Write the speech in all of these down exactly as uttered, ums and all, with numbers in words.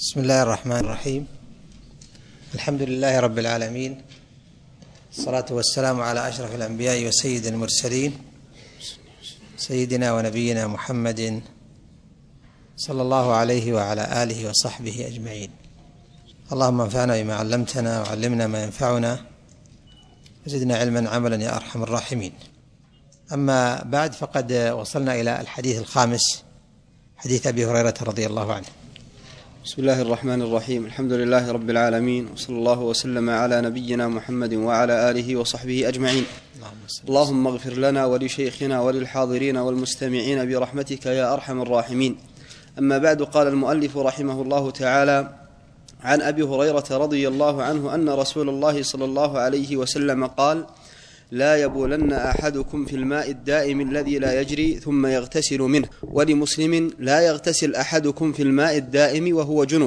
بسم الله الرحمن الرحيم. الحمد لله رب العالمين، الصلاة والسلام على أشرف الأنبياء وسيد المرسلين سيدنا ونبينا محمد صلى الله عليه وعلى آله وصحبه أجمعين. اللهم انفعنا بما علمتنا وعلمنا ما ينفعنا وزدنا علما عملا يا أرحم الراحمين. أما بعد، فقد وصلنا إلى الحديث الخامس، حديث أبي هريرة رضي الله عنه. بسم الله الرحمن الرحيم. الحمد لله رب العالمين، وصلى الله وسلم على نبينا محمد وعلى آله وصحبه أجمعين. اللهم اغفر لنا ولشيخنا وللحاضرين والمستمعين برحمتك يا أرحم الراحمين. أما بعد، قال المؤلف رحمه الله تعالى: عن أبي هريرة رضي الله عنه أن رسول الله صلى الله عليه وسلم قال: لا يبولن أحدكم في الماء الدائم الذي لا يجري ثم يغتسل منه. ولمسلم: لا يغتسل أحدكم في الماء الدائم وهو جنب.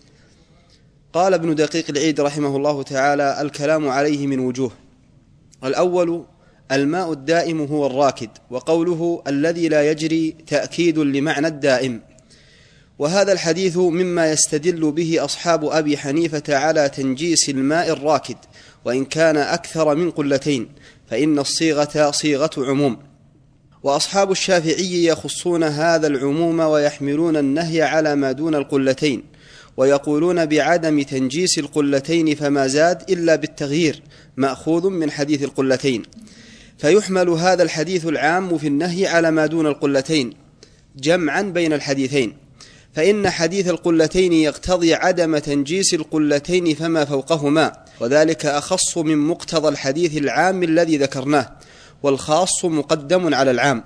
قال ابن دقيق العيد رحمه الله تعالى: الكلام عليه من وجوه. الأول: الماء الدائم هو الراكد، وقوله الذي لا يجري تأكيد لمعنى الدائم. وهذا الحديث مما يستدل به أصحاب أبي حنيفة على تنجيس الماء الراكد وإن كان أكثر من قلتين، فإن الصيغة صيغة عموم. وأصحاب الشافعي يخصون هذا العموم ويحملون النهي على ما دون القلتين، ويقولون بعدم تنجيس القلتين فما زاد إلا بالتغيير مأخوذ من حديث القلتين، فيحمل هذا الحديث العام في النهي على ما دون القلتين جمعا بين الحديثين، فإن حديث القلتين يقتضي عدم تنجيس القلتين فما فوقهما، وذلك أخص من مقتضى الحديث العام الذي ذكرناه، والخاص مقدم على العام.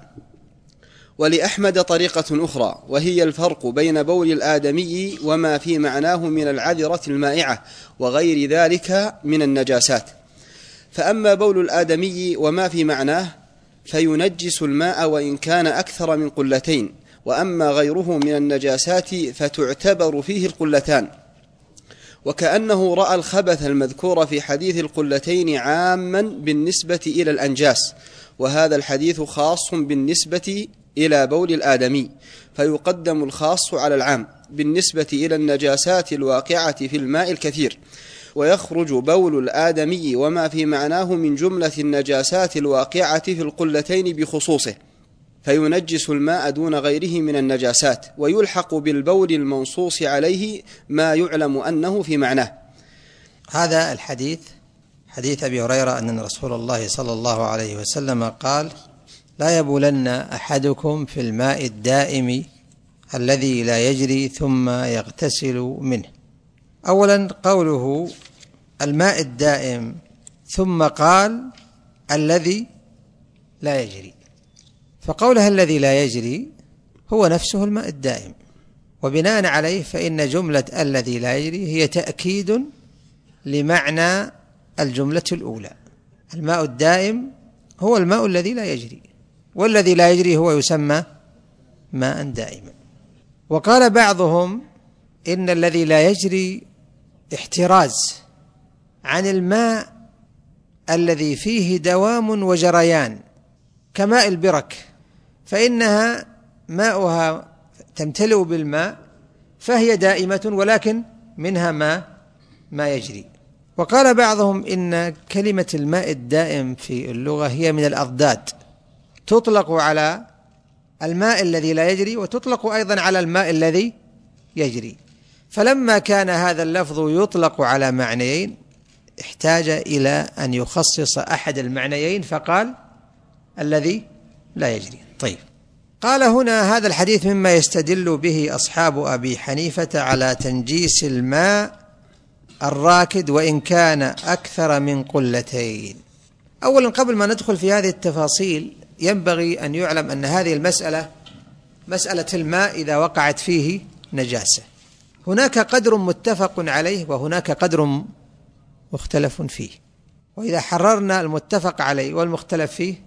ولأحمد طريقة أخرى، وهي الفرق بين بول الآدمي وما في معناه من العذرة المائعة وغير ذلك من النجاسات. فأما بول الآدمي وما في معناه فينجس الماء وإن كان أكثر من قلتين، وأما غيره من النجاسات فتعتبر فيه القلتان. وكأنه رأى الخبث المذكور في حديث القلتين عاما بالنسبة إلى الأنجاس، وهذا الحديث خاص بالنسبة إلى بول الآدمي، فيقدم الخاص على العام بالنسبة إلى النجاسات الواقعة في الماء الكثير، ويخرج بول الآدمي وما في معناه من جملة النجاسات الواقعة في القلتين بخصوصه، فينجس الماء دون غيره من النجاسات، ويلحق بالبول المنصوص عليه ما يعلم أنه في معناه. هذا الحديث حديث أبي هريرة أن رسول الله صلى الله عليه وسلم قال: لا يبولن أحدكم في الماء الدائم الذي لا يجري ثم يغتسل منه. أولا قوله الماء الدائم، ثم قال الذي لا يجري، فقولها الذي لا يجري هو نفسه الماء الدائم، وبناء عليه فإن جملة الذي لا يجري هي تأكيد لمعنى الجملة الأولى. الماء الدائم هو الماء الذي لا يجري، والذي لا يجري هو يسمى ماء دائما. وقال بعضهم إن الذي لا يجري احتراز عن الماء الذي فيه دوام وجريان كماء البرك، فإنها ماؤها تمتلئ بالماء فهي دائمة، ولكن منها ما ما يجري. وقال بعضهم إن كلمة الماء الدائم في اللغة هي من الأضداد، تطلق على الماء الذي لا يجري وتطلق أيضا على الماء الذي يجري، فلما كان هذا اللفظ يطلق على معنيين احتاج إلى أن يخصص أحد المعنيين فقال الذي لا يجري. طيب، قال هنا هذا الحديث مما يستدل به أصحاب أبي حنيفة على تنجيس الماء الراكد وإن كان أكثر من قلتين. أولا، قبل ما ندخل في هذه التفاصيل ينبغي أن يعلم أن هذه المسألة مسألة الماء إذا وقعت فيه نجاسة، هناك قدر متفق عليه وهناك قدر مختلف فيه، وإذا حررنا المتفق عليه والمختلف فيه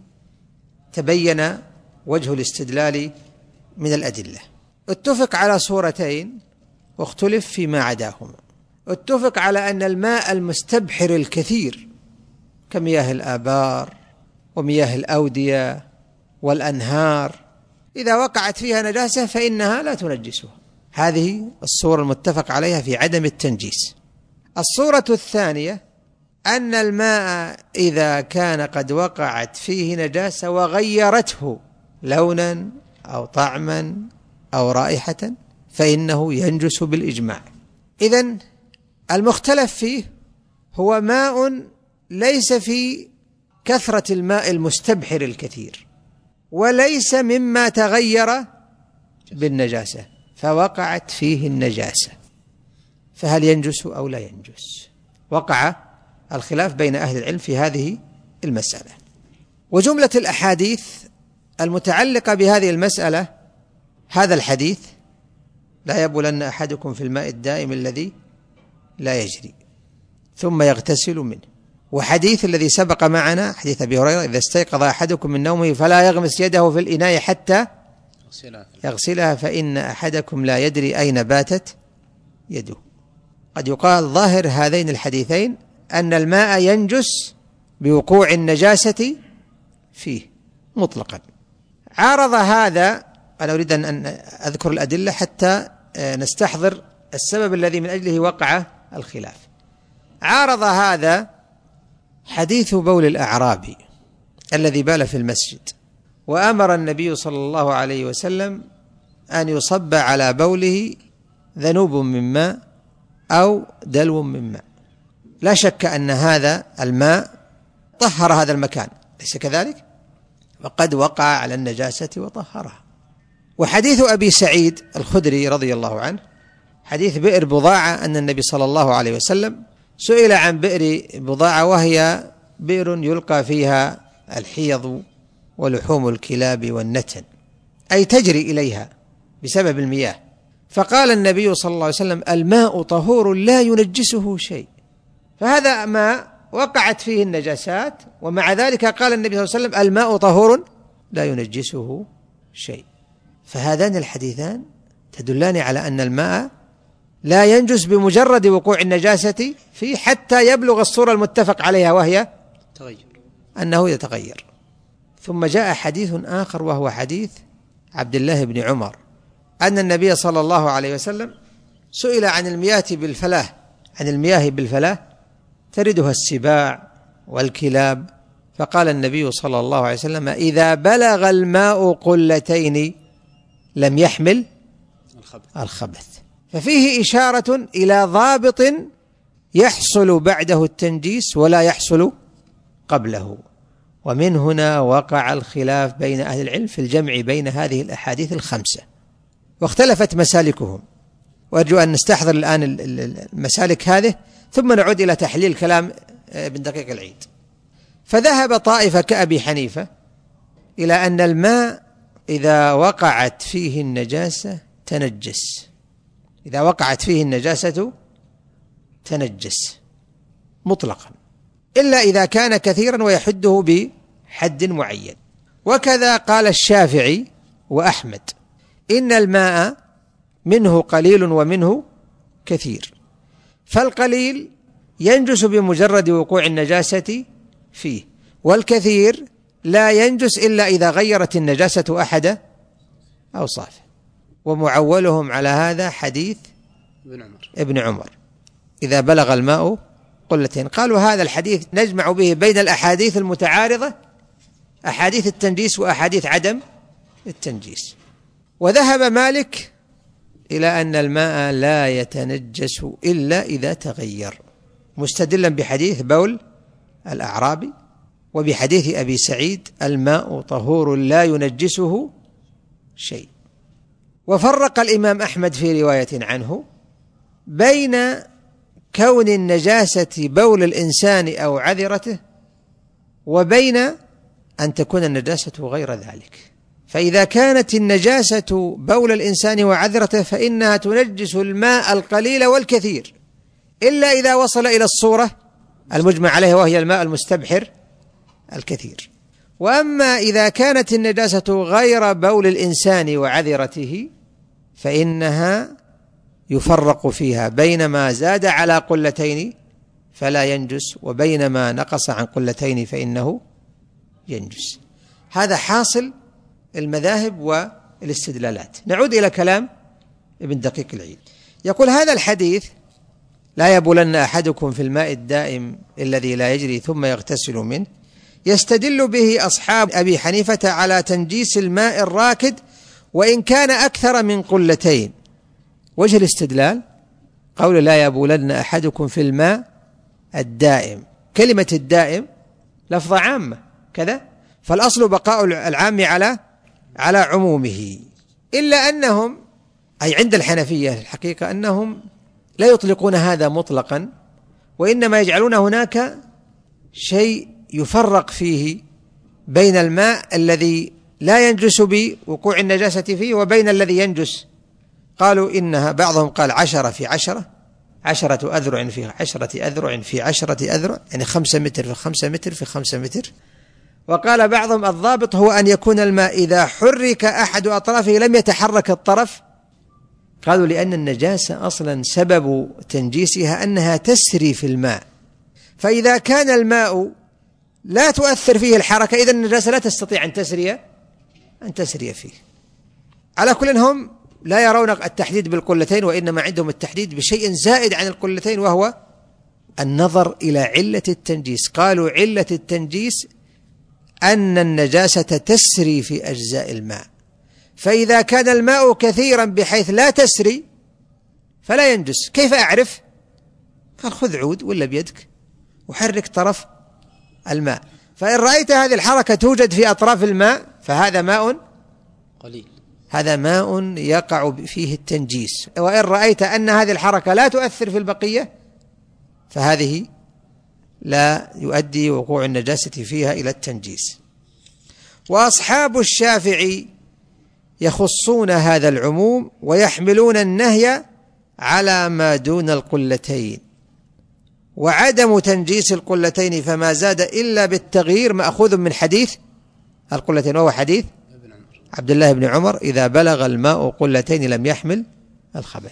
تبين وجه الاستدلال من الأدلة. اتفق على صورتين واختلف فيما عداهما. اتفق على أن الماء المستبحر الكثير كمياه الآبار ومياه الأودية والأنهار إذا وقعت فيها نجاسة فإنها لا تنجسها، هذه الصورة المتفق عليها في عدم التنجيس. الصورة الثانية أن الماء إذا كان قد وقعت فيه نجاسة وغيرته لونا أو طعما أو رائحة فإنه ينجس بالإجماع. إذن المختلف فيه هو ماء ليس في كثرة الماء المستبحر الكثير، وليس مما تغير بالنجاسة فوقعت فيه النجاسة، فهل ينجس أو لا ينجس؟ وقع الخلاف بين أهل العلم في هذه المسألة. وجملة الأحاديث المتعلقة بهذه المسألة هذا الحديث: لا يبولن أحدكم في الماء الدائم الذي لا يجري ثم يغتسل منه، وحديث الذي سبق معنا حديث أبي هريرة: إذا استيقظ أحدكم من نومه فلا يغمس يده في الإناء حتى يغسلها فإن أحدكم لا يدري أين باتت يده. قد يقال ظاهر هذين الحديثين أن الماء ينجس بوقوع النجاسة فيه مطلقا. عارض هذا، أنا أريد أن أذكر الأدلة حتى نستحضر السبب الذي من أجله وقع الخلاف. عارض هذا حديث بول الأعرابي الذي بال في المسجد، وأمر النبي صلى الله عليه وسلم أن يصب على بوله ذنوب من ماء أو دلو من ماء. لا شك أن هذا الماء طهر هذا المكان، ليس كذلك؟ وقد وقع على النجاسة وطهرها. وحديث أبي سعيد الخدري رضي الله عنه حديث بئر بضاعة أن النبي صلى الله عليه وسلم سئل عن بئر بضاعة، وهي بئر يلقى فيها الحيض ولحوم الكلاب والنتن، أي تجري إليها بسبب المياه، فقال النبي صلى الله عليه وسلم: الماء طهور لا ينجسه شيء. فهذا ماء وقعت فيه النجاسات، ومع ذلك قال النبي صلى الله عليه وسلم: الماء طهور لا ينجسه شيء. فهذان الحديثان تدلان على أن الماء لا ينجس بمجرد وقوع النجاسة فيه حتى يبلغ الصورة المتفق عليها، وهي تغير، أنه يتغير. ثم جاء حديث آخر وهو حديث عبد الله بن عمر أن النبي صلى الله عليه وسلم سئل عن المياه بالفلاة عن المياه بالفلاة تردها السباع والكلاب، فقال النبي صلى الله عليه وسلم: إذا بلغ الماء قلتين لم يحمل الخبث. ففيه إشارة إلى ضابط يحصل بعده التنجيس ولا يحصل قبله. ومن هنا وقع الخلاف بين أهل العلم في الجمع بين هذه الأحاديث الخمسة، واختلفت مسالكهم، وأرجو أن نستحضر الآن المسالك هذه ثم نعود إلى تحليل كلام ابن دقيق العيد. فذهب طائفة كأبي حنيفة إلى أن الماء إذا وقعت فيه النجاسة تنجس، إذا وقعت فيه النجاسة تنجس مطلقا، إلا إذا كان كثيرا ويحده بحد معين. وكذا قال الشافعي وأحمد: إن الماء منه قليل ومنه كثير، فالقليل ينجس بمجرد وقوع النجاسة فيه، والكثير لا ينجس إلا إذا غيرت النجاسة أحد أوصافه. ومعولهم على هذا حديث ابن عمر ابن عمر إذا بلغ الماء قلتين. قالوا هذا الحديث نجمع به بين الأحاديث المتعارضة، أحاديث التنجيس وأحاديث عدم التنجيس. وذهب مالك إلى أن الماء لا يتنجس إلا إذا تغير، مستدلا بحديث بول الأعرابي وبحديث أبي سعيد: الماء طهور لا ينجسه شيء. وفرق الإمام أحمد في رواية عنه بين كون النجاسة بول الإنسان أو عذرته وبين أن تكون النجاسة غير ذلك. فإذا كانت النجاسة بول الإنسان وعذرته فإنها تنجس الماء القليل والكثير، إلا إذا وصل إلى الصورة المجمع عليها وهي الماء المستبحر الكثير. وأما إذا كانت النجاسة غير بول الإنسان وعذرته فإنها يفرق فيها بين ما زاد على قلتين فلا ينجس وبين ما نقص عن قلتين فإنه ينجس. هذا حاصل المذاهب والاستدلالات. نعود إلى كلام ابن دقيق العيد، يقول هذا الحديث لا يبولن أحدكم في الماء الدائم الذي لا يجري ثم يغتسل منه، يستدل به أصحاب أبي حنيفة على تنجيس الماء الراكد وإن كان أكثر من قلتين. وجه الاستدلال قول لا يبولن أحدكم في الماء الدائم، كلمة الدائم لفظة عامة كذا، فالأصل بقاء العام على على عمومه، إلا أنهم أي عند الحنفية الحقيقة أنهم لا يطلقون هذا مطلقا، وإنما يجعلون هناك شيء يفرق فيه بين الماء الذي لا ينجس بوقوع النجاسة فيه وبين الذي ينجس. قالوا إنها بعضهم قال عشرة في عشرة، عشرة أذرع في عشرة أذرع في عشرة أذرع، يعني خمسة متر في خمسة متر في خمسة متر. وقال بعضهم الضابط هو أن يكون الماء إذا حرك أحد أطرافه لم يتحرك الطرف. قالوا لأن النجاسة أصلا سبب تنجيسها أنها تسري في الماء، فإذا كان الماء لا تؤثر فيه الحركة إذن النجاسة لا تستطيع أن تسري أن تسري فيه. على كل هم لا يرون التحديد بالقلتين، وإنما عندهم التحديد بشيء زائد عن القلتين، وهو النظر إلى علة التنجيس. قالوا علة التنجيس أن النجاسة تسري في أجزاء الماء، فإذا كان الماء كثيرا بحيث لا تسري فلا ينجس. كيف أعرف؟ قال خذ عود ولا بيدك وحرك طرف الماء، فإن رأيت هذه الحركة توجد في أطراف الماء فهذا ماء قليل، هذا ماء يقع فيه التنجيس. وإن رأيت أن هذه الحركة لا تؤثر في البقية فهذه لا يؤدي وقوع النجاسة فيها إلى التنجيس. وأصحاب الشافعي يخصون هذا العموم ويحملون النهي على ما دون القلتين، وعدم تنجيس القلتين فما زاد إلا بالتغيير مأخوذ من حديث القلتين، وهو حديث عبد الله بن عمر إذا بلغ الماء قلتين لم يحمل الخبث.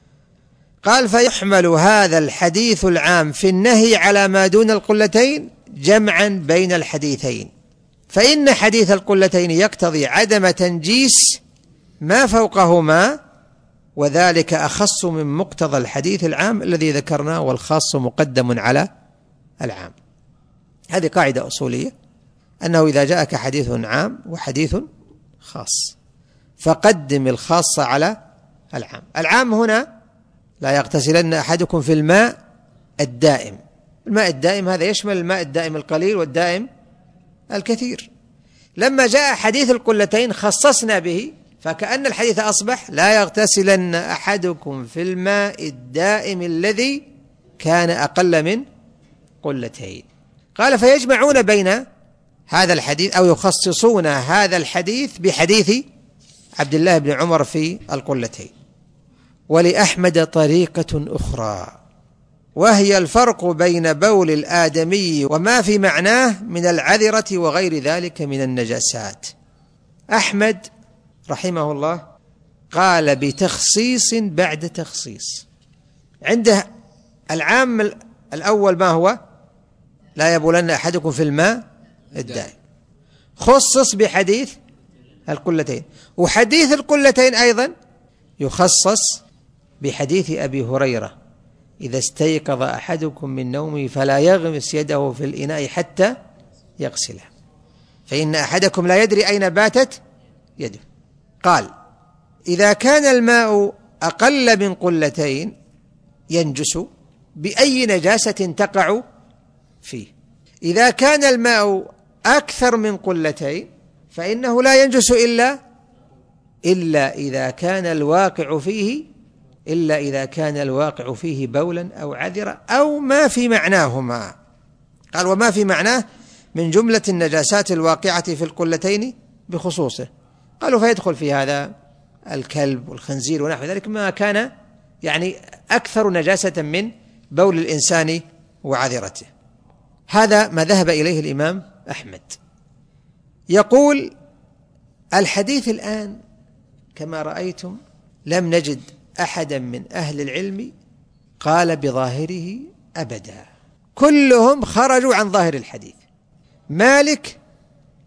قال فيحمل هذا الحديث العام في النهي على ما دون القلتين جمعا بين الحديثين، فإن حديث القلتين يقتضي عدم تنجيس ما فوقهما، وذلك أخص من مقتضى الحديث العام الذي ذكرناه، والخاص مقدم على العام. هذه قاعدة أصولية، أنه إذا جاءك حديث عام وحديث خاص فقدم الخاص على العام. العام هنا لا يغتسلن أحدكم في الماء الدائم. الماء الدائم هذا يشمل الماء الدائم القليل والدائم الكثير. لما جاء حديث القلتين خصصنا به، فكأن الحديث أصبح لا يغتسلن أحدكم في الماء الدائم الذي كان أقل من قلتين. قال فيجمعون بين هذا الحديث أو يخصصون هذا الحديث بحديث عبد الله بن عمر في القلتين. ولأحمد طريقة أخرى، وهي الفرق بين بول الآدمي وما في معناه من العذرة وغير ذلك من النجاسات. أحمد رحمه الله قال بتخصيص بعد تخصيص. عنده العام الأول ما هو؟ لا يبولن أحدكم في الماء الدائم، خصص بحديث القلتين، وحديث القلتين أيضا يخصص بحديث أبي هريرة إذا استيقظ أحدكم من نومه فلا يغمس يده في الإناء حتى يغسله فإن أحدكم لا يدري أين باتت يده. قال إذا كان الماء أقل من قلتين ينجس بأي نجاسة تقع فيه. إذا كان الماء أكثر من قلتين فإنه لا ينجس إلا إلا إذا كان الواقع فيه إلا إذا كان الواقع فيه بولا أو عذرة أو ما في معناهما. قال وما في معناه من جملة النجاسات الواقعة في القلتين بخصوصه. قالوا فيدخل في هذا الكلب والخنزير ونحو ذلك ما كان يعني أكثر نجاسة من بول الإنسان وعذرته. هذا ما ذهب إليه الإمام أحمد. يقول الحديث الآن كما رأيتم لم نجد أحدا من أهل العلم قال بظاهره أبدا، كلهم خرجوا عن ظاهر الحديث. مالك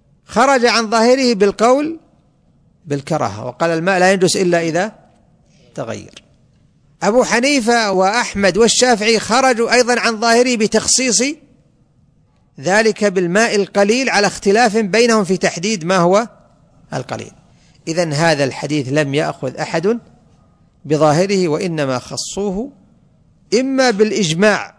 خرج عن ظاهره بالقول بالكراهة وقال الماء لا ينجس إلا إذا بالتغير. أبو حنيفة وأحمد والشافعي خرجوا أيضا عن ظاهره بتخصيص ذلك بالماء القليل على اختلاف بينهم في تحديد ما هو القليل. إذن هذا الحديث لم يأخذ أحد بظاهره، وإنما خصوه إما بالإجماع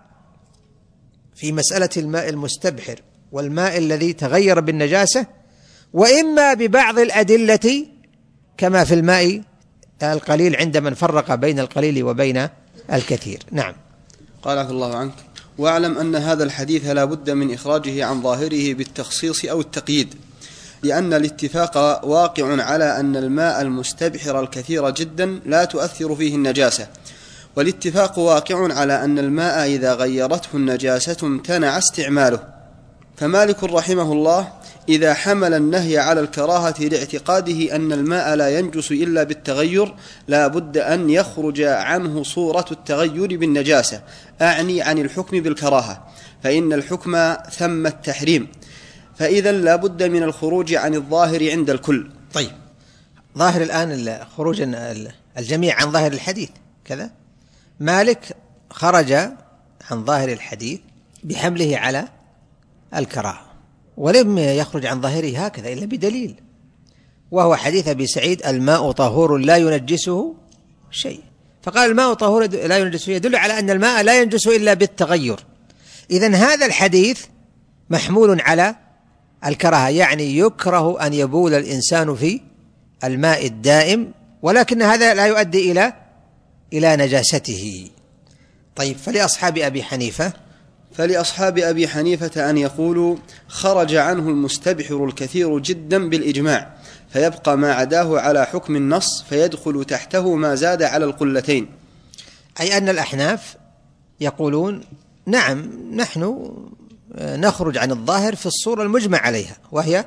في مسألة الماء المستبحر والماء الذي تغير بالنجاسة، وإما ببعض الأدلة كما في الماء القليل عند من فرق بين القليل وبين الكثير. نعم. قال عفى الله عنك: واعلم أن هذا الحديث لا بد من إخراجه عن ظاهره بالتخصيص أو التقييد، لأن الاتفاق واقع على أن الماء المستبحر الكثير جدا لا تؤثر فيه النجاسة، والاتفاق واقع على أن الماء إذا غيرته النجاسة امتنع استعماله. فمالك رحمه الله إذا حمل النهي على الكراهة لاعتقاده أن الماء لا ينجس إلا بالتغير لا بد أن يخرج عنه صورة التغير بالنجاسة، أعني عن الحكم بالكراهة، فإن الحكم ثم التحريم، فإذا لا بد من الخروج عن الظاهر عند الكل. طيب، ظاهر الآن خروج الجميع عن ظاهر الحديث كذا. مالك خرج عن ظاهر الحديث بحمله على الكراهة، ولم يخرج عن ظاهره هكذا إلا بدليل، وهو حديث أبي سعيد: الماء طهور لا ينجسه شيء. فقال الماء طهور لا ينجسه يدل على أن الماء لا ينجس إلا بالتغير. إذن هذا الحديث محمول على الكراهة، يعني يكره أن يبول الإنسان في الماء الدائم، ولكن هذا لا يؤدي إلى إلى نجاسته. طيب، فلأصحاب أبي حنيفة فلأصحاب أبي حنيفة أن يقولوا: خرج عنه المستبحر الكثير جدا بالإجماع، فيبقى ما عداه على حكم النص، فيدخل تحته ما زاد على القلتين. أي أن الأحناف يقولون: نعم، نحن نخرج عن الظاهر في الصورة المجمع عليها، وهي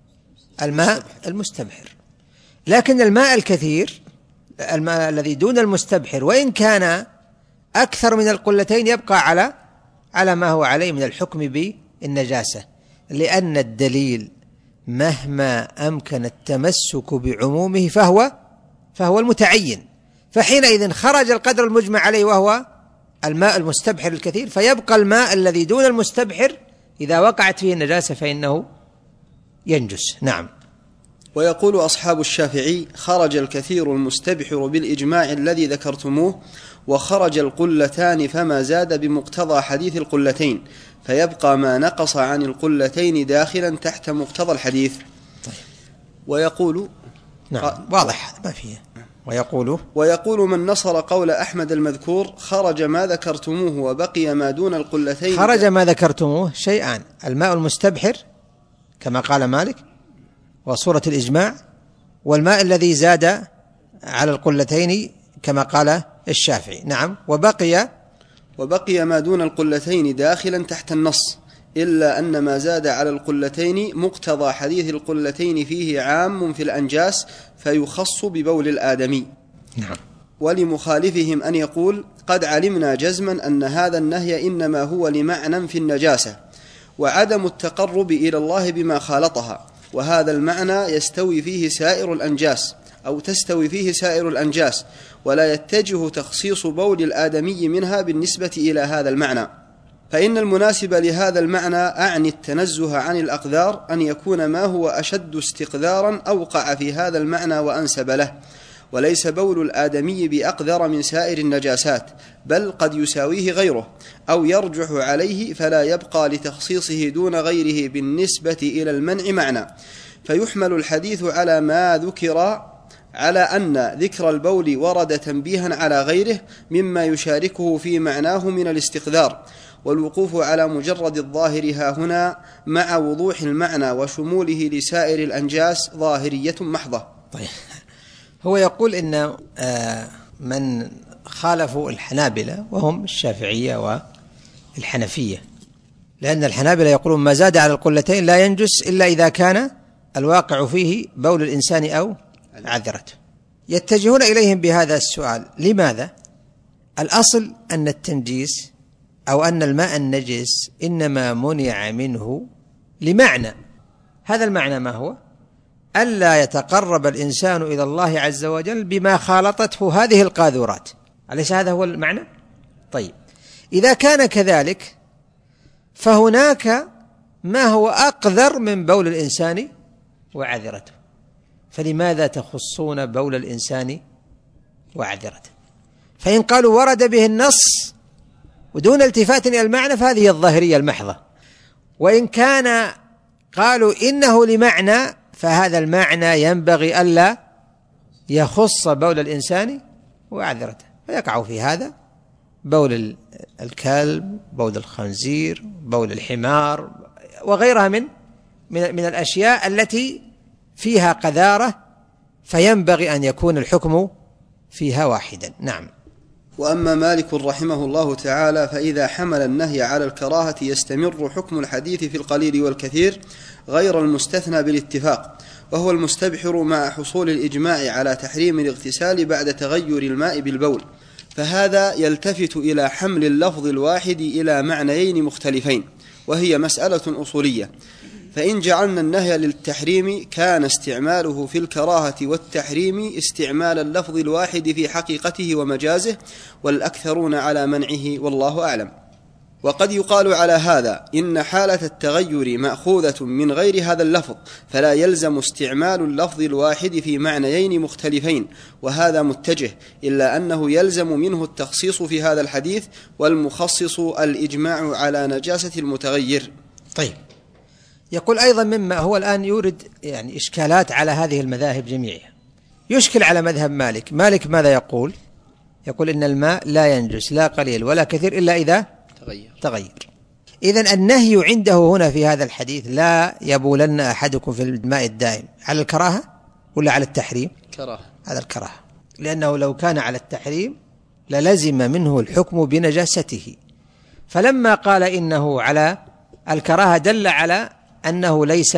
الماء المستبحر، لكن الماء الكثير، الماء الذي دون المستبحر، وإن كان أكثر من القلتين، يبقى على على ما هو عليه من الحكم بالنجاسة، لأن الدليل مهما أمكن التمسك بعمومه فهو فهو المتعين، فحينئذ خرج القدر المجمع عليه وهو الماء المستبحر الكثير، فيبقى الماء الذي دون المستبحر إذا وقعت فيه النجاسة فإنه ينجس. نعم. ويقول أصحاب الشافعي: خرج الكثير المستبحر بالإجماع الذي ذكرتموه، وخرج القلتان فما زاد بمقتضى حديث القلتين، فيبقى ما نقص عن القلتين داخلا تحت مقتضى الحديث. طيب. ويقول نعم، واضح ما فيه. ويقول ويقول من نصر قول أحمد المذكور: خرج ما ذكرتموه وبقي ما دون القلتين. خرج ما ذكرتموه شيئان: الماء المستبحر كما قال مالك وصورة الإجماع، والماء الذي زاد على القلتين كما قال الشافعي. نعم. وبقي وبقي ما دون القلتين داخلا تحت النص، إلا أن ما زاد على القلتين مقتضى حديث القلتين فيه عام في الأنجاس، فيخص ببول الآدمي. نعم. ولمخالفهم أن يقول: قد علمنا جزما أن هذا النهي إنما هو لمعنى في النجاسة، وعدم التقرب إلى الله بما خالطها، وهذا المعنى يستوي فيه سائر الأنجاس أو تستوي فيه سائر الأنجاس، ولا يتجه تخصيص بول الآدمي منها بالنسبة إلى هذا المعنى. فإن المناسب لهذا المعنى، أعني التنزه عن الأقذار، أن يكون ما هو أشد استقذارا أوقع في هذا المعنى وأنسب له، وليس بول الآدمي بأقذر من سائر النجاسات، بل قد يساويه غيره أو يرجح عليه، فلا يبقى لتخصيصه دون غيره بالنسبة إلى المنع معنى، فيحمل الحديث على ما ذكر على أن ذكر البول ورد تنبيها على غيره مما يشاركه في معناه من الاستقذار، والوقوف على مجرد الظاهر ها هنا مع وضوح المعنى وشموله لسائر الأنجاس ظاهرية محضة. طيب، هو يقول إن من خالفوا الحنابلة وهم الشافعية والحنفية، لأن الحنابلة يقولون ما زاد على القلتين لا ينجس إلا إذا كان الواقع فيه بول الإنسان أو عذرته. يتجهون إليهم بهذا السؤال: لماذا؟ الأصل أن التنجيس أو أن الماء النجس إنما منع منه لمعنى، هذا المعنى ما هو؟ ألا يتقرب الإنسان إلى الله عز وجل بما خالطته هذه القاذورات. أليس هذا هو المعنى؟ طيب، إذا كان كذلك فهناك ما هو أقذر من بول الإنسان وعذرته، فلماذا تخصون بول الإنسان وعذرته؟ فإن قالوا ورد به النص ودون التفات إلى المعنى فهذه الظاهرية المحضة، وإن كان قالوا إنه لمعنى فهذا المعنى ينبغي ألا يخص بول الإنسان وعذرته، فيقع في هذا بول الكلب، بول الخنزير، بول الحمار، وغيرها من من من الأشياء التي فيها قذارة، فينبغي أن يكون الحكم فيها واحدا. نعم. وأما مالك رحمه الله تعالى فإذا حمل النهي على الكراهة يستمر حكم الحديث في القليل والكثير غير المستثنى بالاتفاق، وهو المستبحر مع حصول الإجماع على تحريم الاغتسال بعد تغير الماء بالبول، فهذا يلتفت إلى حمل اللفظ الواحد إلى معنيين مختلفين، وهي مسألة أصولية. فإن جعلنا النهي للتحريم كان استعماله في الكراهة والتحريم استعمال اللفظ الواحد في حقيقته ومجازه، والأكثرون على منعه والله أعلم. وقد يقال على هذا إن حالة التغير مأخوذة من غير هذا اللفظ، فلا يلزم استعمال اللفظ الواحد في معنيين مختلفين، وهذا متجه، إلا أنه يلزم منه التخصيص في هذا الحديث، والمخصص الإجماع على نجاسة المتغير. طيب، يقول أيضا مما هو الآن يورد يعني إشكالات على هذه المذاهب جميعها. يشكل على مذهب مالك. مالك ماذا يقول؟ يقول إن الماء لا ينجس لا قليل ولا كثير إلا إذا تغير, تغير. إذن النهي عنده هنا في هذا الحديث لا يبولن أحدكم في الماء الدائم على الكراهة ولا على التحريم؟ كراهة. على الكراهة، لأنه لو كان على التحريم للزم منه الحكم بنجاسته، فلما قال إنه على الكراهة دل على أنه ليس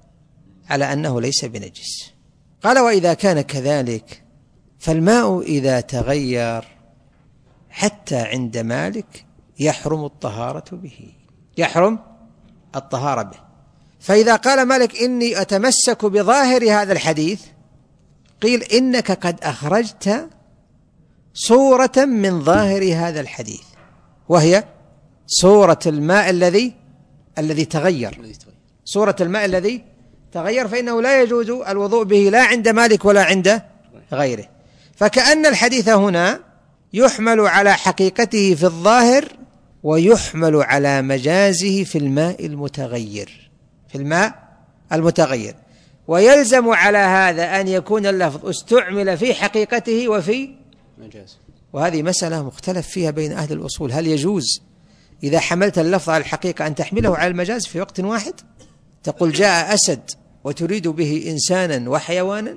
على أنه ليس بنجس. قال وإذا كان كذلك فالماء إذا تغير حتى عند مالك يحرم الطهارة به، يحرم الطهارة به. فإذا قال مالك إني أتمسك بظاهر هذا الحديث، قيل إنك قد أخرجت صورة من ظاهر هذا الحديث، وهي صورة الماء الذي الذي تغير، صورة الماء الذي تغير، فإنه لا يجوز الوضوء به لا عند مالك ولا عند غيره. فكأن الحديث هنا يحمل على حقيقته في الظاهر ويحمل على مجازه في الماء المتغير، في الماء المتغير، ويلزم على هذا أن يكون اللفظ استعمل في حقيقته وفي مجازه. وهذه مسألة مختلف فيها بين أهل الأصول، هل يجوز إذا حملت اللفظ على الحقيقة أن تحمله على المجاز في وقت واحد؟ تقول جاء أسد وتريد به إنسانا وحيوانا.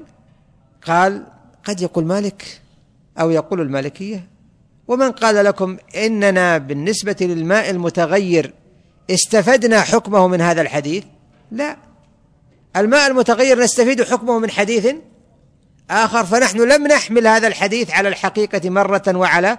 قال قد يقول مالك أو يقول المالكية ومن قال لكم إننا بالنسبة للماء المتغير استفدنا حكمه من هذا الحديث؟ لا، الماء المتغير نستفيد حكمه من حديث آخر، فنحن لم نحمل هذا الحديث على الحقيقة مرة وعلى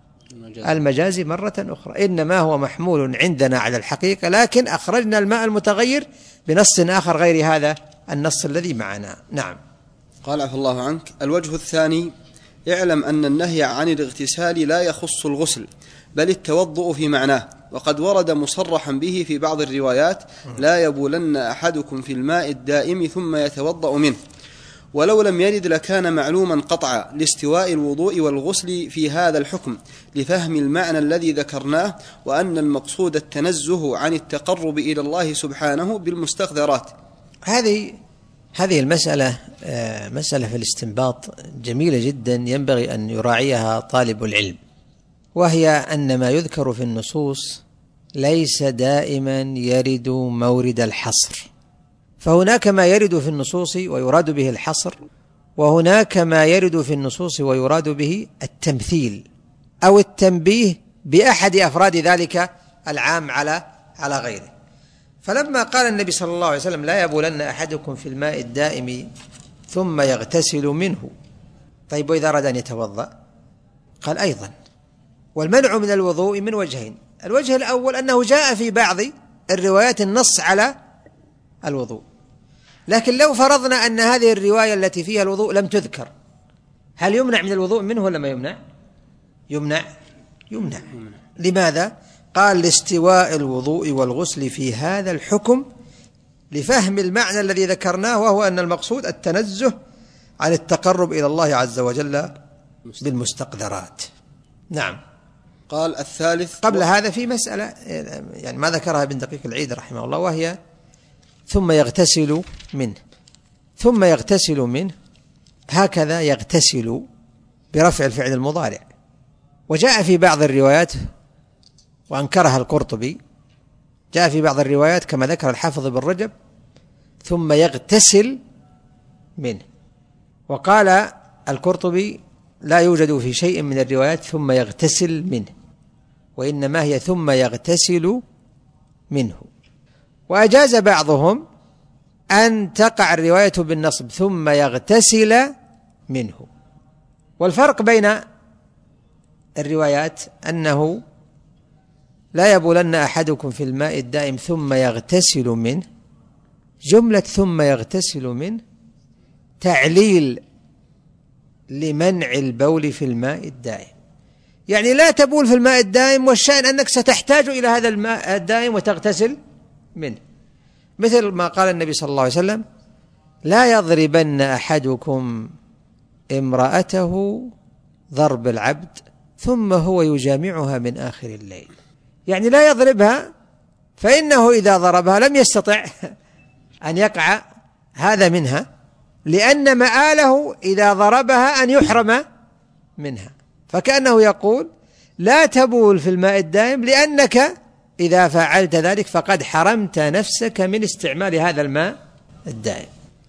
المجاز مرة أخرى، إنما هو محمول عندنا على الحقيقة، لكن أخرجنا الماء المتغير بنص آخر غير هذا النص الذي معنا. نعم. قال عفى الله عنك. الوجه الثاني: اعلم أن النهي عن الاغتسال لا يخص الغسل بل التوضؤ في معناه، وقد ورد مصرحا به في بعض الروايات: لا يبولن أحدكم في الماء الدائم ثم يتوضأ منه. ولو لم يرد لكان معلوما قطعا لاستواء الوضوء والغسل في هذا الحكم لفهم المعنى الذي ذكرناه، وأن المقصود التنزه عن التقرب إلى الله سبحانه بالمستقذرات. هذه هذه المسألة مسألة في الاستنباط جميلة جدا ينبغي أن يراعيها طالب العلم، وهي أن ما يذكر في النصوص ليس دائما يرد مورد الحصر، فهناك ما يرد في النصوص ويراد به الحصر، وهناك ما يرد في النصوص ويراد به التمثيل أو التنبيه بأحد أفراد ذلك العام على على غيره. فلما قال النبي صلى الله عليه وسلم: لا يبولن أحدكم في الماء الدائم ثم يغتسل منه، طيب وإذا أراد أن يتوضأ؟ قال أيضا: والمنع من الوضوء من وجهين، الوجه الأول أنه جاء في بعض الروايات النص على الوضوء، لكن لو فرضنا أن هذه الرواية التي فيها الوضوء لم تذكر، هل يمنع من الوضوء منه ولا ما يمنع؟ يمنع يمنع لماذا؟ قال لاستواء الوضوء والغسل في هذا الحكم لفهم المعنى الذي ذكرناه، وهو أن المقصود التنزه عن التقرب إلى الله عز وجل بالمستقذرات. نعم. قال الثالث قبل و... هذا في مسألة يعني ما ذكرها ابن دقيق العيد رحمه الله، وهي ثم يغتسل منه. ثم يغتسل منه هكذا يغتسل برفع الفعل المضارع، وجاء في بعض الروايات وأنكرها القرطبي، جاء في بعض الروايات كما ذكر الحافظ بن رجب ثم يغتسل منه، وقال القرطبي لا يوجد في شيء من الروايات ثم يغتسل منه، وإنما هي ثم يغتسل منه. وأجاز بعضهم أن تقع الرواية بالنصب ثم يغتسل منه. والفرق بين الروايات أنه لا يبولن أحدكم في الماء الدائم ثم يغتسل منه، جملة ثم يغتسل منه تعليل لمنع البول في الماء الدائم، يعني لا تبول في الماء الدائم والشأن أنك ستحتاج إلى هذا الماء الدائم وتغتسل منه، مثل ما قال النبي صلى الله عليه وسلم لا يضربن أحدكم امرأته ضرب العبد ثم هو يجامعها من آخر الليل، يعني لا يضربها، فإنه إذا ضربها لم يستطع أن يقع هذا منها، لأن مآله إذا ضربها أن يحرم منها، فكأنه يقول لا تبول في الماء الدائم لأنك إذا فعلت ذلك فقد حرمت نفسك من استعمال هذا الماء الدائم.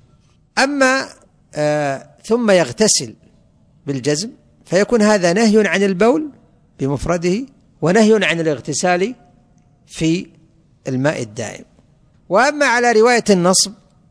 أما آه ثم يغتسل بالجزم فيكون هذا نهي عن البول بمفرده ونهي عن الاغتسال في الماء الدائم. وأما على رواية النصب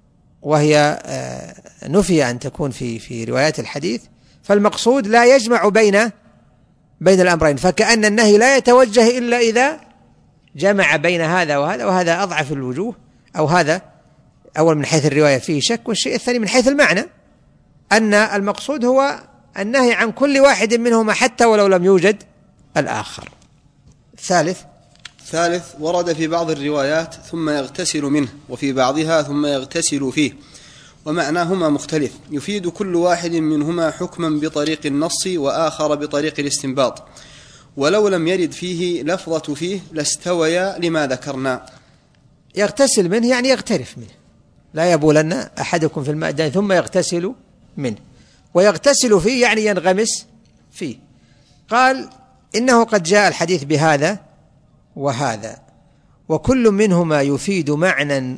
وهي آه نفي أن تكون في في روايات الحديث، فالمقصود لا يجمع بين بين الأمرين، فكأن النهي لا يتوجه إلا إذا جمع بين هذا وهذا، وهذا أضعف الوجوه، أو هذا أول من حيث الرواية فيه شك، والشيء الثاني من حيث المعنى أن المقصود هو النهي عن كل واحد منهما حتى ولو لم يوجد الآخر. ثالث ثالث ورد في بعض الروايات ثم يغتسل منه، وفي بعضها ثم يغتسل فيه، ومعناهما مختلف، يفيد كل واحد منهما حكما بطريق النص وآخر بطريق الاستنباط، ولو لم يرد فيه لفظة فيه لاستويا لما ذكرنا. يغتسل منه يعني يغترف منه، لا يبولن أحدكم في الماء الدائم ثم يغتسل منه، ويغتسل فيه يعني ينغمس فيه. قال إنه قد جاء الحديث بهذا وهذا، وكل منهما يفيد معنى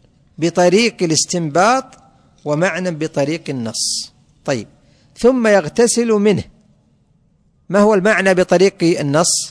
بطريق الاستنباط ومعنى بطريق النص. طيب، ثم يغتسل منه، ما هو المعنى بطريق النص؟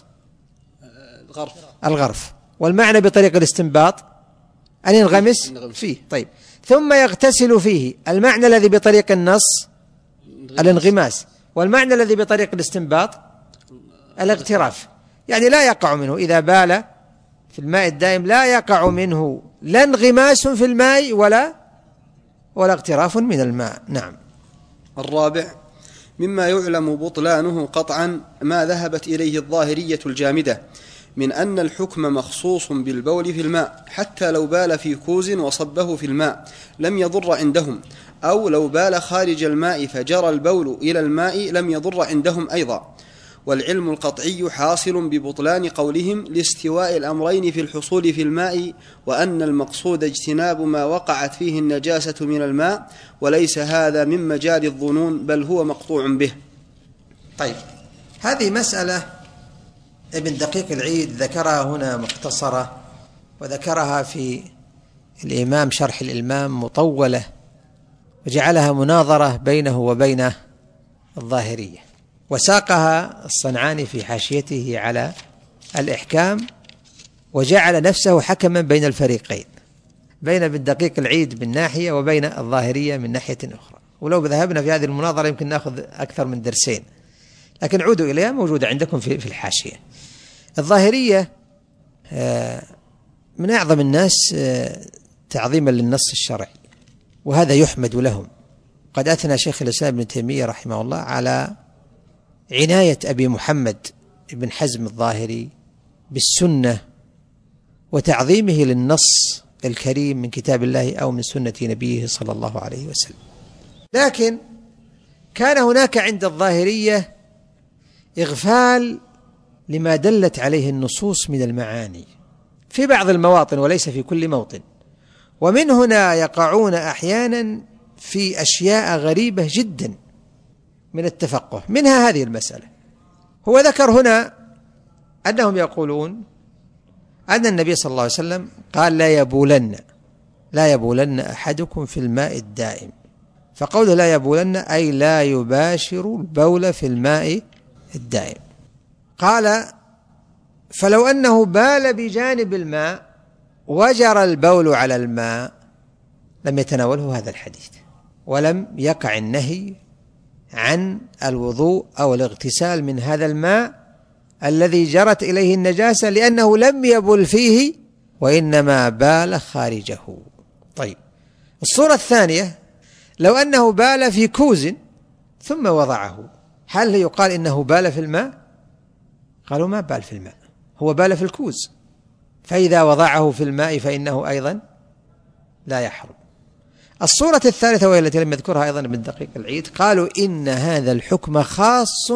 الغرف. الغرف. والمعنى بطريق الاستنباط أن ينغمس فيه. طيب، ثم يغتسل فيه، المعنى الذي بطريق النص الانغماس، والمعنى الذي بطريق الاستنباط الاغتراف، يعني لا يقع منه إذا بال في الماء الدائم لا يقع منه لا انغماس في الماء ولا ولا اغتراف من الماء. نعم. الرابع مما يعلم بطلانه قطعا ما ذهبت إليه الظاهرية الجامدة من أن الحكم مخصوص بالبول في الماء، حتى لو بال في كوز وصبه في الماء لم يضر عندهم، أو لو بال خارج الماء فجرى البول إلى الماء لم يضر عندهم أيضا. والعلم القطعي حاصل ببطلان قولهم لاستواء الأمرين في الحصول في الماء، وأن المقصود اجتناب ما وقعت فيه النجاسة من الماء، وليس هذا من مجال الظنون بل هو مقطوع به. طيب، هذه مسألة ابن دقيق العيد ذكرها هنا مختصرة، وذكرها في الإمام شرح الإلمام مطولة، وجعلها مناظرة بينه وبين الظاهرية، وساقها الصنعاني في حاشيته على الإحكام، وجعل نفسه حكما بين الفريقين، بين ابن دقيق العيد من ناحية وبين الظاهرية من ناحية أخرى. ولو ذهبنا في هذه المناظرة يمكن نأخذ أكثر من درسين، لكن عودوا إليها موجودة عندكم في الحاشية. الظاهرية من أعظم الناس تعظيما للنص الشرعي، وهذا يحمد لهم. قد أثنى شيخ الإسلام ابن تيمية رحمه الله على عناية أبي محمد بن حزم الظاهري بالسنة وتعظيمه للنص الكريم من كتاب الله أو من سنة نبيه صلى الله عليه وسلم. لكن كان هناك عند الظاهرية إغفال لما دلت عليه النصوص من المعاني في بعض المواطن وليس في كل موطن، ومن هنا يقعون أحيانا في أشياء غريبة جدا من التفقه، منها هذه المسألة. هو ذكر هنا أنهم يقولون أن النبي صلى الله عليه وسلم قال لا يبولن لا يبولن أحدكم في الماء الدائم، فقوله لا يبولن أي لا يباشر البول في الماء الدائم. قال فلو أنه بال بجانب الماء وجرى البول على الماء لم يتناوله هذا الحديث، ولم يقع النهي عن الوضوء أو الاغتسال من هذا الماء الذي جرت إليه النجاسة، لأنه لم يبل فيه وإنما بال خارجه. طيب، الصورة الثانية لو أنه بال في كوز ثم وضعه، هل يقال إنه بال في الماء؟ قالوا ما بال في الماء، هو بال في الكوز، فإذا وضعه في الماء فإنه أيضا لا يحرم. الصورة الثالثة وهي التي لم يذكرها أيضا ابن دقيق العيد، قالوا إن هذا الحكم خاص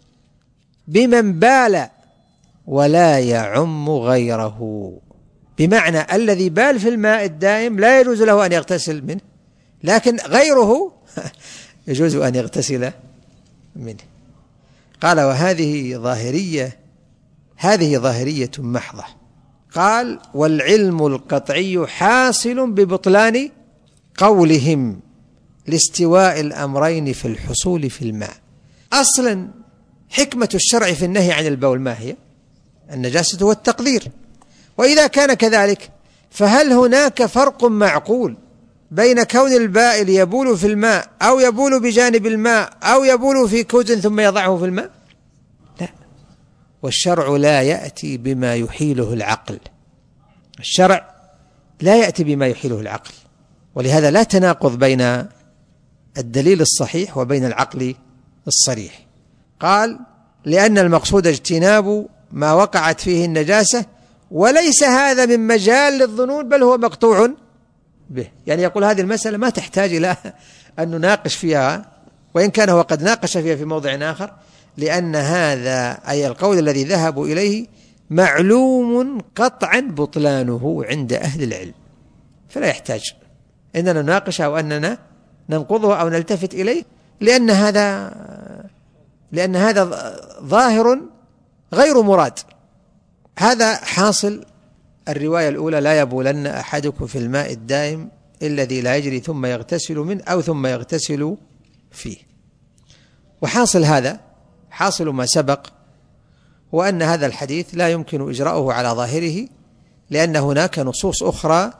بمن بال ولا يعم غيره، بمعنى الذي بال في الماء الدائم لا يجوز له أن يغتسل منه، لكن غيره يجوز أن يغتسل منه. قال وهذه ظاهرية هذه ظاهرية محضة. قال والعلم القطعي حاصل ببطلان قولهم لاستواء الأمرين في الحصول في الماء. أصلا حكمة الشرع في النهي عن البول ما هي؟ النجاسة والتقدير، وإذا كان كذلك فهل هناك فرق معقول بين كون البائل يبول في الماء أو يبول بجانب الماء أو يبول في كوز ثم يضعه في الماء؟ لا، والشرع لا يأتي بما يحيله العقل، الشرع لا يأتي بما يحيله العقل، ولهذا لا تناقض بين الدليل الصحيح وبين العقل الصريح. قال لأن المقصود اجتناب ما وقعت فيه النجاسة، وليس هذا من مجال للظنون بل هو مقطوع به. يعني يقول هذه المسألة ما تحتاج إلى أن نناقش فيها، وإن كان هو قد ناقش فيها في موضع آخر، لأن هذا أي القول الذي ذهبوا إليه معلوم قطعا بطلانه عند أهل العلم، فلا يحتاج أننا نناقش أو أننا ننقضه أو نلتفت إليه، لأن هذا لأن هذا ظاهر غير مراد. هذا حاصل الرواية الأولى لا يبولن أحدكم في الماء الدائم الذي لا يجري ثم يغتسل منه أو ثم يغتسل فيه. وحاصل هذا حاصل ما سبق، وأن هذا الحديث لا يمكن إجراؤه على ظاهره، لأن هناك نصوص أخرى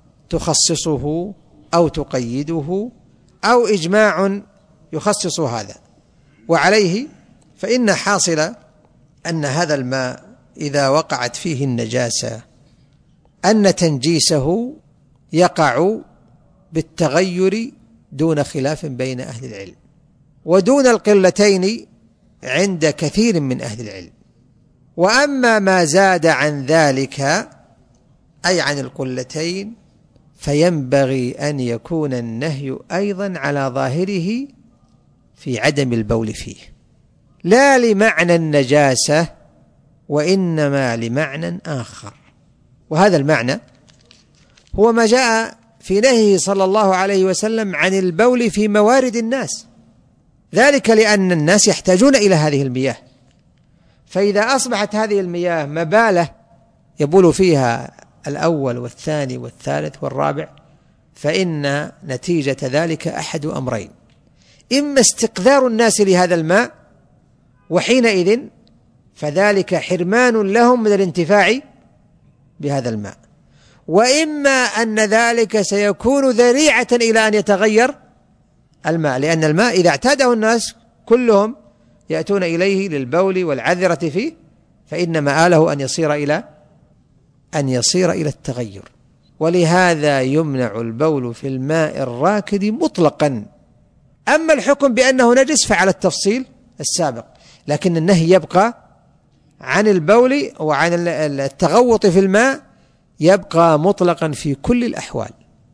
تخصصه أو تقيده أو إجماع يخصص هذا. وعليه فإن حاصل أن هذا الماء إذا وقعت فيه النجاسة أن تنجيسه يقع بالتغير دون خلاف بين أهل العلم، ودون القلتين عند كثير من أهل العلم. وأما ما زاد عن ذلك أي عن القلتين فينبغي أن يكون النهي أيضا على ظاهره في عدم البول فيه، لا لمعنى النجاسة وإنما لمعنى آخر. وهذا المعنى هو ما جاء في نهيه صلى الله عليه وسلم عن البول في موارد الناس، ذلك لأن الناس يحتاجون إلى هذه المياه، فإذا أصبحت هذه المياه مبالة يبول فيها الأول والثاني والثالث والرابع، فإن نتيجة ذلك أحد أمرين: إما استقذار الناس لهذا الماء، وحينئذ فذلك حرمان لهم من الانتفاع بهذا الماء، وإما أن ذلك سيكون ذريعة إلى أن يتغير الماء، لأن الماء إذا اعتاده الناس كلهم يأتون إليه للبول والعذرة فيه، فإن مآله أن يصير إلى أن يصير إلى التغير. ولهذا يمنع البول في الماء الراكد مطلقا. أما الحكم بأنه نجس فعلى التفصيل السابق، لكن النهي يبقى عن البول وعن التغوط في الماء يبقى مطلقا في كل الأحوال.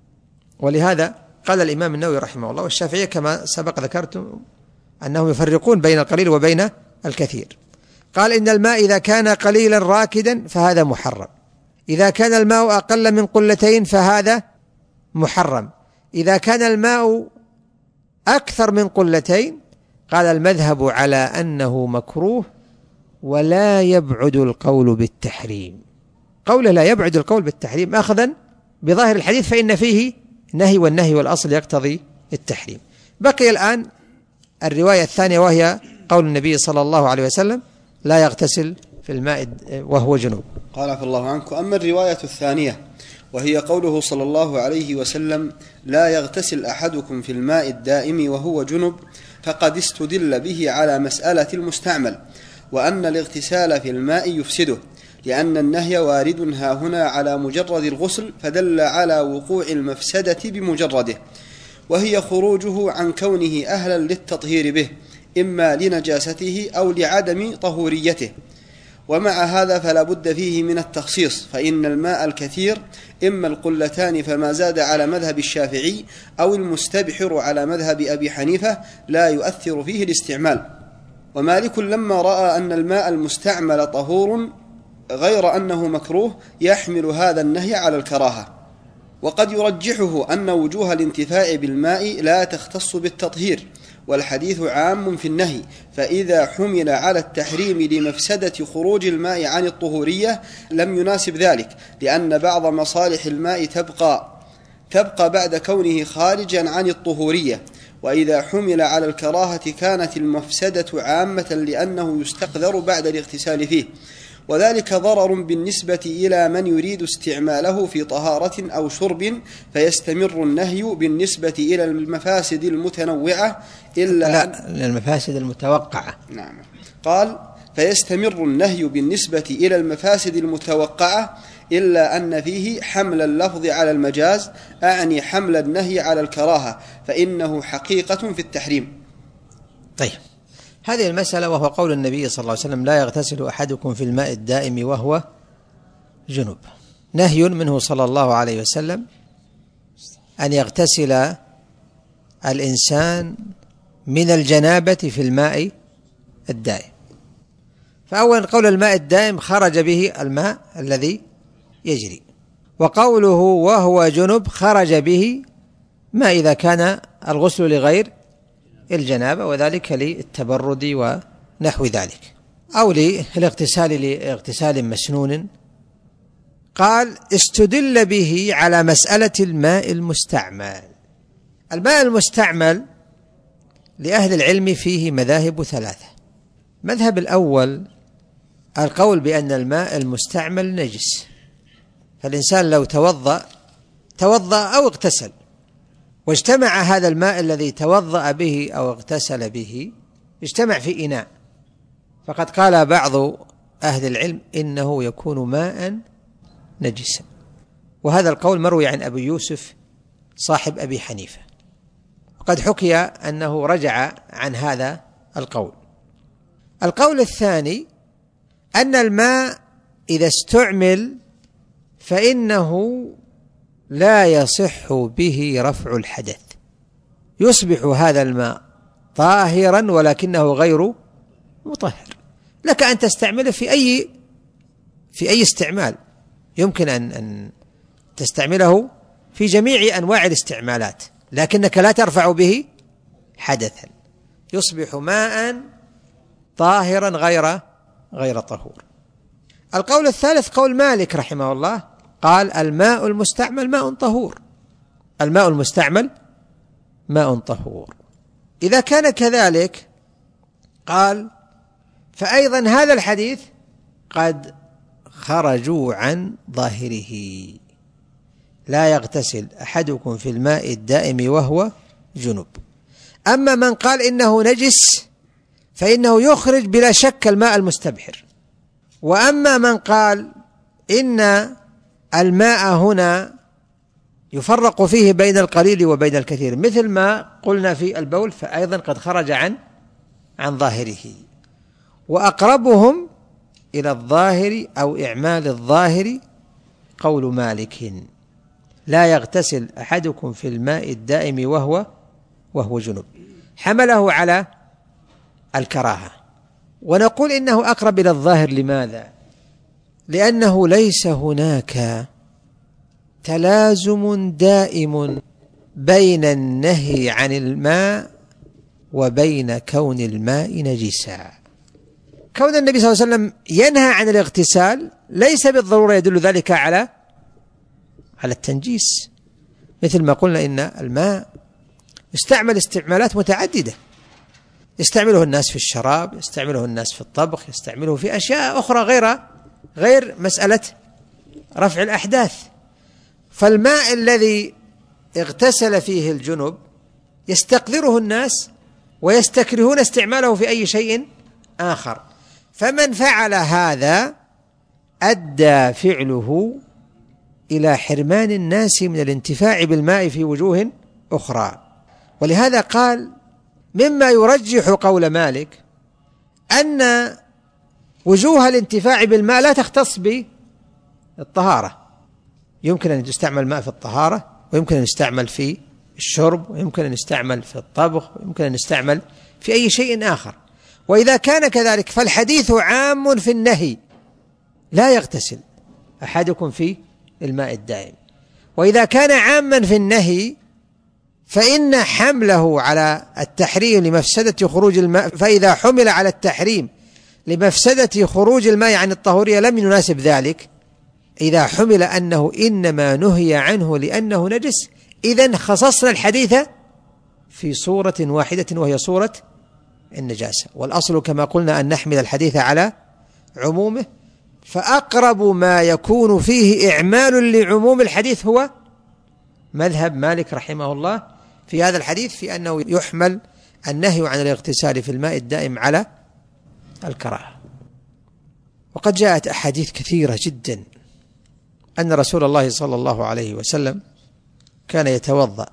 ولهذا قال الإمام النووي رحمه الله والشافعية كما سبق ذكرت أنهم يفرقون بين القليل وبين الكثير. قال إن الماء إذا كان قليلا راكدا فهذا محرم، إذا كان الماء أقل من قلتين فهذا محرم، إذا كان الماء أكثر من قلتين قال المذهب على أنه مكروه ولا يبعد القول بالتحريم. قوله لا يبعد القول بالتحريم أخذا بظاهر الحديث فإن فيه نهي، والنهي والأصل يقتضي التحريم. بقي الآن الرواية الثانية وهي قول النبي صلى الله عليه وسلم لا يغتسل في الماء وهو جنوب. قال عفى الله عنك. أما الرواية الثانية وهي قوله صلى الله عليه وسلم لا يغتسل أحدكم في الماء الدائم وهو جنب، فقد استدل به على مسألة المستعمل، وأن الاغتسال في الماء يفسده، لأن النهي وارد ها هنا على مجرد الغسل، فدل على وقوع المفسدة بمجرده، وهي خروجه عن كونه أهلا للتطهير به، إما لنجاسته أو لعدم طهوريته. ومع هذا فلا بد فيه من التخصيص، فإن الماء الكثير إما القلتان فما زاد على مذهب الشافعي، أو المستبحر على مذهب أبي حنيفة لا يؤثر فيه الاستعمال. ومالك لما رأى أن الماء المستعمل طهور غير أنه مكروه يحمل هذا النهي على الكراهة. وقد يرجحه أن وجوه الانتفاع بالماء لا تختص بالتطهير، والحديث عام في النهي، فإذا حمل على التحريم لمفسدة خروج الماء عن الطهورية لم يناسب ذلك، لأن بعض مصالح الماء تبقى تبقى بعد كونه خارجا عن الطهورية. وإذا حمل على الكراهة كانت المفسدة عامة لأنه يستقذر بعد الاغتسال فيه، وذلك ضرر بالنسبة إلى من يريد استعماله في طهارة أو شرب، فيستمر النهي بالنسبة إلى المفاسد المتنوعة إلا لا المفاسد المتوقعة. نعم. قال فيستمر النهي بالنسبة إلى المفاسد المتوقعة إلا أن فيه حمل اللفظ على المجاز، أعني حمل النهي على الكراهة، فإنه حقيقة في التحريم. طيب، هذه المسألة وهو قول النبي صلى الله عليه وسلم لا يغتسل أحدكم في الماء الدائم وهو جنب، نهي منه صلى الله عليه وسلم أن يغتسل الإنسان من الجنابة في الماء الدائم. فأولا قول الماء الدائم خرج به الماء الذي يجري، وقوله وهو جنب خرج به ما إذا كان الغسل لغير الجنابة، وذلك للتبرد ونحو ذلك، أو للاغتسال لاغتسال مسنون. قال استدل به على مسألة الماء المستعمل. الماء المستعمل لأهل العلم فيه مذاهب ثلاثة. مذهب الأول القول بأن الماء المستعمل نجس، فالإنسان لو توضأ توضأ أو اغتسل واجتمع هذا الماء الذي توضأ به أو اغتسل به اجتمع في إناء، فقد قال بعض أهل العلم إنه يكون ماء نجسا، وهذا القول مروي عن أبي يوسف صاحب أبي حنيفة، وقد حكي أنه رجع عن هذا القول. القول الثاني أن الماء إذا استعمل فإنه لا يصح به رفع الحدث، يصبح هذا الماء طاهرا ولكنه غير مطهر. لك أن تستعمله في أي في أي استعمال، يمكن أن أن تستعمله في جميع أنواع الاستعمالات، لكنك لا ترفع به حدثا، يصبح ماء طاهرا غير غير طهور. القول الثالث قول مالك رحمه الله، قال الماء المستعمل ماء طهور، الماء المستعمل ماء طهور. إذا كان كذلك قال فأيضا هذا الحديث قد خرجوا عن ظاهره، لا يغتسل أحدكم في الماء الدائم وهو جنب. أما من قال إنه نجس فإنه يخرج بلا شك الماء المستبحر، وأما من قال إن الماء هنا يفرق فيه بين القليل وبين الكثير، مثل ما قلنا في البول فأيضا قد خرج عن عن ظاهره. وأقربهم إلى الظاهر أو إعمال الظاهر قول مالك: لا يغتسل أحدكم في الماء الدائم وهو وهو جنب، حمله على الكراهة. ونقول إنه أقرب إلى الظاهر. لماذا؟ لأنه ليس هناك تلازم دائم بين النهي عن الماء وبين كون الماء نجسا. كون النبي صلى الله عليه وسلم ينهى عن الاغتسال ليس بالضرورة يدل ذلك على على التنجيس، مثل ما قلنا إن الماء يستعمل استعمالات متعددة، يستعمله الناس في الشراب، يستعمله الناس في الطبخ، يستعمله في أشياء أخرى غير غير مسألة رفع الأحداث. فالماء الذي اغتسل فيه الجنب يستقذره الناس ويستكرهون استعماله في أي شيء آخر، فمن فعل هذا أدى فعله إلى حرمان الناس من الانتفاع بالماء في وجوه أخرى. ولهذا قال مما يرجح قول مالك أن وجوه الانتفاع بالماء لا تختص بالطهارة، يمكن أن يستعمل الماء في الطهارة، ويمكن أن يستعمل في الشرب، ويمكن أن يستعمل في الطبخ، ويمكن أن يستعمل في أي شيء آخر. وإذا كان كذلك فالحديث عام في النهي: لا يغتسل أحدكم في الماء الدائم. وإذا كان عاما في النهي فإن حمله على التحريم لمفسدة خروج الماء، فإذا حمل على التحريم لمفسدة خروج الماء عن الطهورية لم يناسب ذلك. إذا حمل أنه إنما نهي عنه لأنه نجس، إذن خصصنا الحديث في صورة واحدة وهي صورة النجاسة. والأصل كما قلنا أن نحمل الحديث على عمومه، فأقرب ما يكون فيه إعمال لعموم الحديث هو مذهب مالك رحمه الله في هذا الحديث، في أنه يحمل النهي عن الاغتسال في الماء الدائم على الكراهة. وقد جاءت أحاديث كثيرة جدا أن رسول الله صلى الله عليه وسلم كان يتوضأ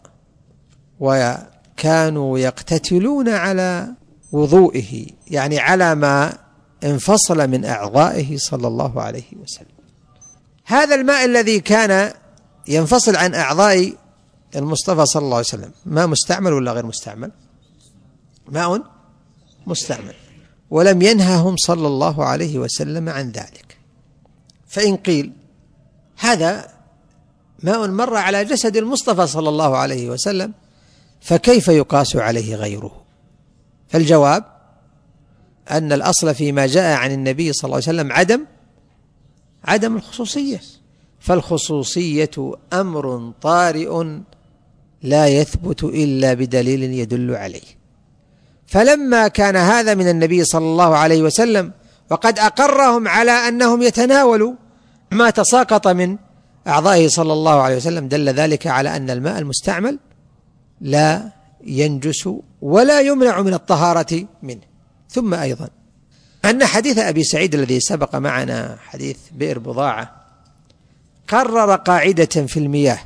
وكانوا يقتتلون على وضوئه، يعني على ما انفصل من أعضائه صلى الله عليه وسلم. هذا الماء الذي كان ينفصل عن أعضاء المصطفى صلى الله عليه وسلم ماء مستعمل ولا غير مستعمل؟ ماء مستعمل، ولم ينههم صلى الله عليه وسلم عن ذلك. فإن قيل هذا ماء مر على جسد المصطفى صلى الله عليه وسلم فكيف يقاس عليه غيره؟ فالجواب أن الأصل فيما جاء عن النبي صلى الله عليه وسلم عدم عدم الخصوصية، فالخصوصية أمر طارئ لا يثبت إلا بدليل يدل عليه. فلما كان هذا من النبي صلى الله عليه وسلم وقد أقرهم على أنهم يتناولوا ما تساقط من أعضائه صلى الله عليه وسلم، دل ذلك على أن الماء المستعمل لا ينجس ولا يمنع من الطهارة منه. ثم أيضا أن حديث أبي سعيد الذي سبق معنا، حديث بئر بضاعة، قرر قاعدة في المياه،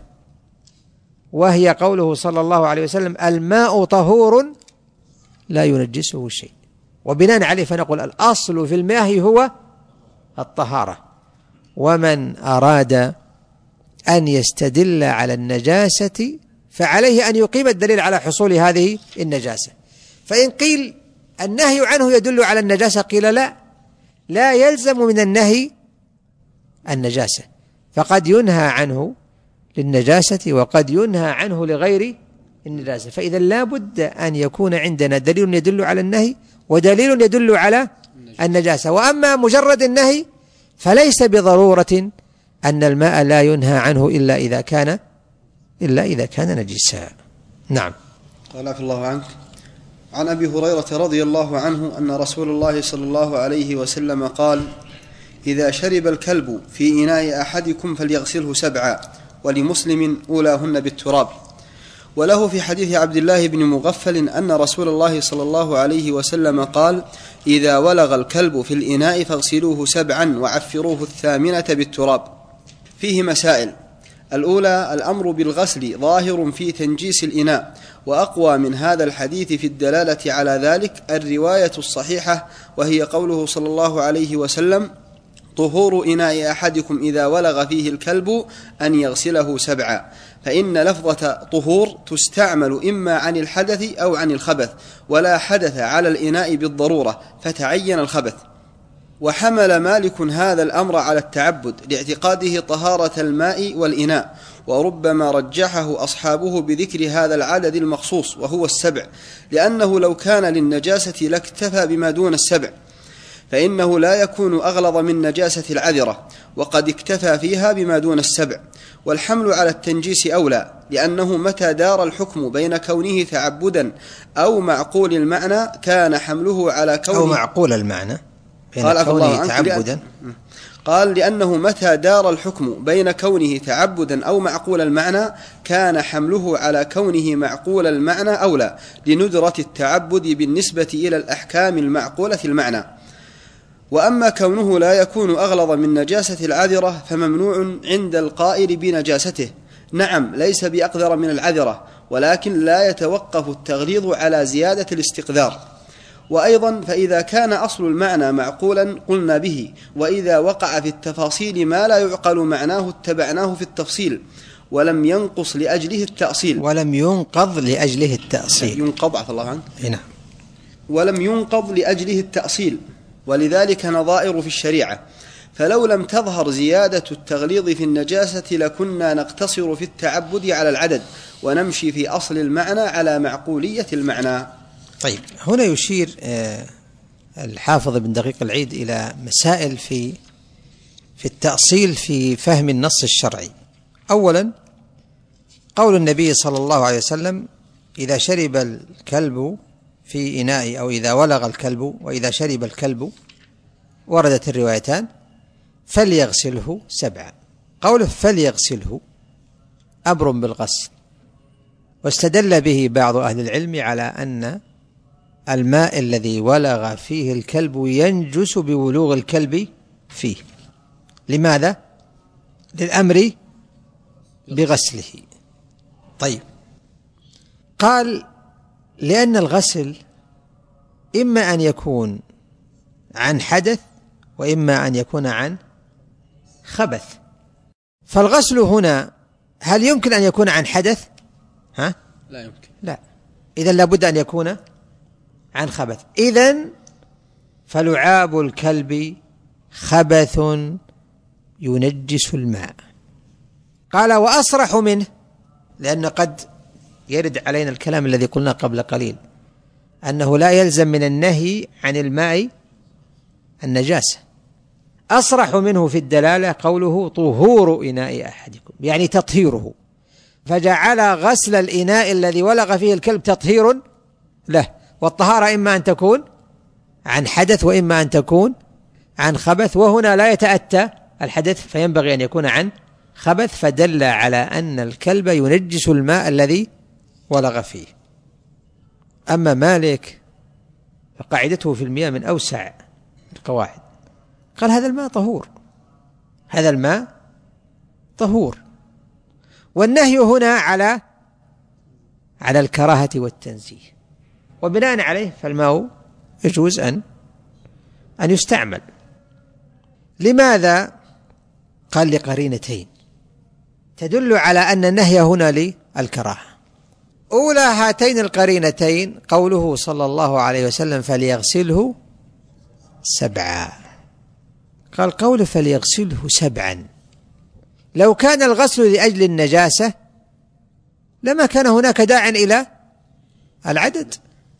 وهي قوله صلى الله عليه وسلم: الماء طهور لا ينجسه شيء. وبناء عليه فنقول الأصل في المياه هو الطهارة، ومن أراد أن يستدل على النجاسة فعليه أن يقيم الدليل على حصول هذه النجاسة. فإن قيل النهي عنه يدل على النجاسة، قيل لا، لا يلزم من النهي النجاسة، فقد ينهى عنه للنجاسة وقد ينهى عنه لغير النجاسة. فإذا لا بد أن يكون عندنا دليل يدل على النهي ودليل يدل على النجاسة. وأما مجرد النهي فليس بضرورة أن الماء لا ينهى عنه إلا إذا كان إلا إذا كان نجسا. نعم. قال عفى الله عنك. عن أبي هريرة رضي الله عنه أن رسول الله صلى الله عليه وسلم قال: إذا شرب الكلب في إناء أحدكم فليغسله سبعا، ولمسلم أولاهن بالتراب. وله في حديث عبد الله بن مغفل أن رسول الله صلى الله عليه وسلم قال: إذا ولغ الكلب في الإناء فاغسلوه سبعا وعفروه الثامنة بالتراب. فيه مسائل: الأولى: الأمر بالغسل ظاهر في تنجيس الإناء، وأقوى من هذا الحديث في الدلالة على ذلك الرواية الصحيحة، وهي قوله صلى الله عليه وسلم: طهور إناء أحدكم إذا ولغ فيه الكلب أن يغسله سبعا. فإن لفظة طهور تستعمل إما عن الحدث أو عن الخبث، ولا حدث على الإناء بالضرورة فتعين الخبث. وحمل مالك هذا الأمر على التعبد لاعتقاده طهارة الماء والإناء، وربما رجحه أصحابه بذكر هذا العدد المخصوص وهو السبع، لأنه لو كان للنجاسة لاكتفى بما دون السبع، فإنه لا يكون أغلظ من نجاسة العذرة، وقد اكتفى فيها بما دون السبع. والحمل على التنجيس أولى، لأنه متى دار الحكم بين كونه تعبدا أو معقول المعنى كان حمله على كونه أو معقول المعنى بين قال كونه تعبدا لأن قال لأنه متى دار الحكم بين كونه تعبدا أو معقول المعنى كان حمله على كونه معقول المعنى أولى، لندرة التعبد بالنسبة إلى الأحكام المعقولة المعنى. وأما كونه لا يكون أغلظ من نجاسة العذرة فممنوع عند القائل بنجاسته، نعم ليس بأقذر من العذرة، ولكن لا يتوقف التغليظ على زيادة الاستقذار. وأيضا فإذا كان أصل المعنى معقولا قلنا به، وإذا وقع في التفاصيل ما لا يعقل معناه اتبعناه في التفصيل، ولم ينقص لأجله التأصيل ولم ينقض لأجله التأصيل ينقض عفى الله عنك هنا ولم ينقض لأجله التأصيل، ولذلك نظائر في الشريعة. فلو لم تظهر زيادة التغليظ في النجاسة لكنا نقتصر في التعبد على العدد، ونمشي في أصل المعنى على معقولية المعنى. طيب، هنا يشير الحافظ ابن دقيق العيد إلى مسائل في في التأصيل في فهم النص الشرعي. أولا، قول النبي صلى الله عليه وسلم: إذا شرب الكلب في إناء، أو إذا ولغ الكلب، وإذا شرب الكلب، وردت الروايتان، فليغسله سبعا. قوله فليغسله أمر بالغسل، واستدل به بعض أهل العلم على أن الماء الذي ولغ فيه الكلب ينجس بولوغ الكلب فيه. لماذا؟ للأمر بغسله. طيب، قال: لأن الغسل إما أن يكون عن حدث، وإما أن يكون عن خبث. فالغسل هنا هل يمكن أن يكون عن حدث؟ ها؟ لا يمكن. لا، إذن لابد أن يكون عن خبث. إذن فلعاب الكلب خبث ينجس الماء. قال: وأصرح منه، لأن قد يرد علينا الكلام الذي قلنا قبل قليل، أنه لا يلزم من النهي عن الماء النجاسة. أصرح منه في الدلالة قوله طهور إناء أحدكم، يعني تطهيره، فجعل غسل الإناء الذي ولغ فيه الكلب تطهير له. والطهارة إما أن تكون عن حدث، وإما أن تكون عن خبث، وهنا لا يتأتى الحدث فينبغي أن يكون عن خبث، فدل على أن الكلب ينجس الماء الذي ولغ فيه. أما مالك فقاعدته في المياه من أوسع القواعد، قال: هذا الماء طهور، هذا الماء طهور. والنهي هنا على على الكراهة والتنزيه، وبناء عليه فالماء يجوز أن أن يستعمل. لماذا؟ قال: لقرينتين تدل على أن النهي هنا للكراهة. أولى هاتين القرينتين قوله صلى الله عليه وسلم: فليغسله سبعا. قال: قوله فليغسله سبعا، لو كان الغسل لأجل النجاسة لما كان هناك داع إلى العدد،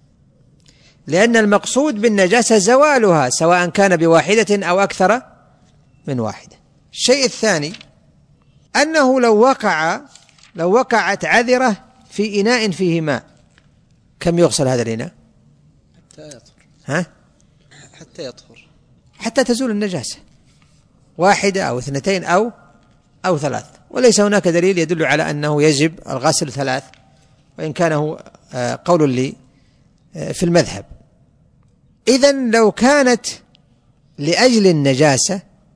لأن المقصود بالنجاسة زوالها، سواء كان بواحدة أو أكثر من واحدة. الشيء الثاني أنه لو وقع لو وقعت عذرة في إناء فيه ماء، كم يغسل هذا الإناء؟ حتى يطهر. ها؟ حتى يطهر، حتى تزول النجاسة، واحدة أو اثنتين أو أو ثلاث، وليس هناك دليل يدل على أنه يجب الغسل ثلاث، وإن كان هو قول لي في المذهب. إذن لو كانت لأجل النجاسة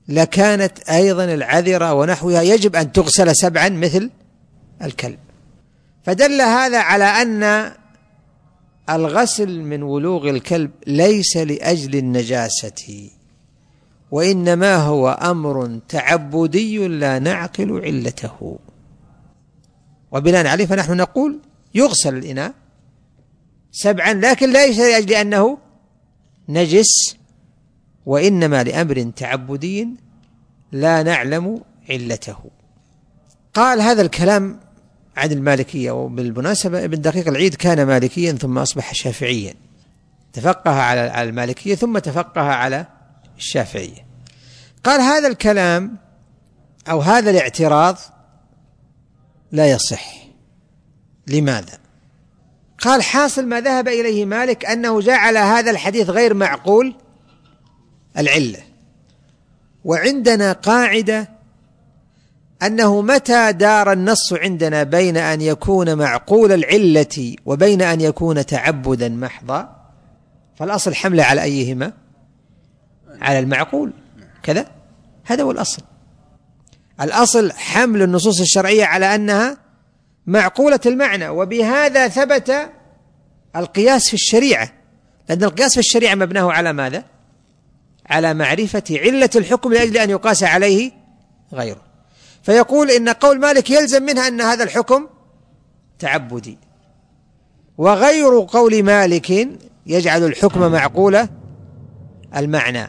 لكانت أيضا العذرة ونحوها يجب أن تغسل سبعا مثل الكلب. فدل هذا على أن الغسل من ولوغ الكلب ليس لأجل النجاسة، وإنما هو أمر تعبدي لا نعقل علته، وبناء عليه فنحن نقول يغسل الإناء سبعا، لكن ليس لأجل أنه نجس، وإنما لأمر تعبدي لا نعلم علته. قال هذا الكلام عن المالكية، وبالمناسبة ابن دقيق العيد كان مالكيا ثم أصبح شافعيا، تفقه على المالكية ثم تفقه على الشافعية. قال هذا الكلام أو هذا الاعتراض لا يصح. لماذا؟ قال حاصل ما ذهب إليه مالك أنه جعل هذا الحديث غير معقول العلة، وعندنا قاعدة أنه متى دار النص عندنا بين أن يكون معقول العلة وبين أن يكون تعبدا محضا، فالأصل حمله على أيهما؟ على المعقول، كذا هذا هو الأصل. الأصل حمل النصوص الشرعية على أنها معقولة المعنى، وبهذا ثبت القياس في الشريعة، لأن القياس في الشريعة مبناه على ماذا؟ على معرفة علة الحكم لأجل أن يقاس عليه غيره. فيقول إن قول مالك يلزم منها أن هذا الحكم تعبدي، وغير قول مالك يجعل الحكم معقولة المعنى.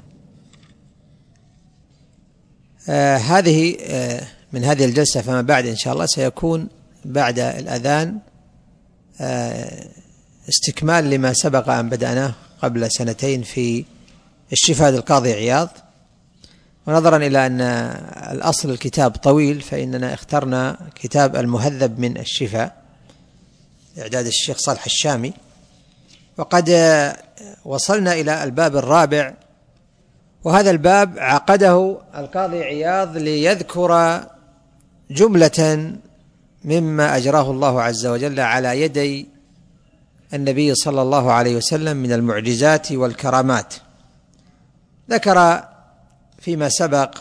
آه هذه آه من هذه الجلسة فما بعد إن شاء الله سيكون بعد الأذان آه استكمال لما سبق أن بدأناه قبل سنتين في الشفاء للقاضي عياض. ونظرا إلى أن الأصل الكتاب طويل فإننا اخترنا كتاب المهذب من الشفاء إعداد الشيخ صالح الشامي، وقد وصلنا إلى الباب الرابع، وهذا الباب عقده القاضي عياض ليذكر جملة مما أجراه الله عز وجل على يدي النبي صلى الله عليه وسلم من المعجزات والكرامات. ذكر فيما سبق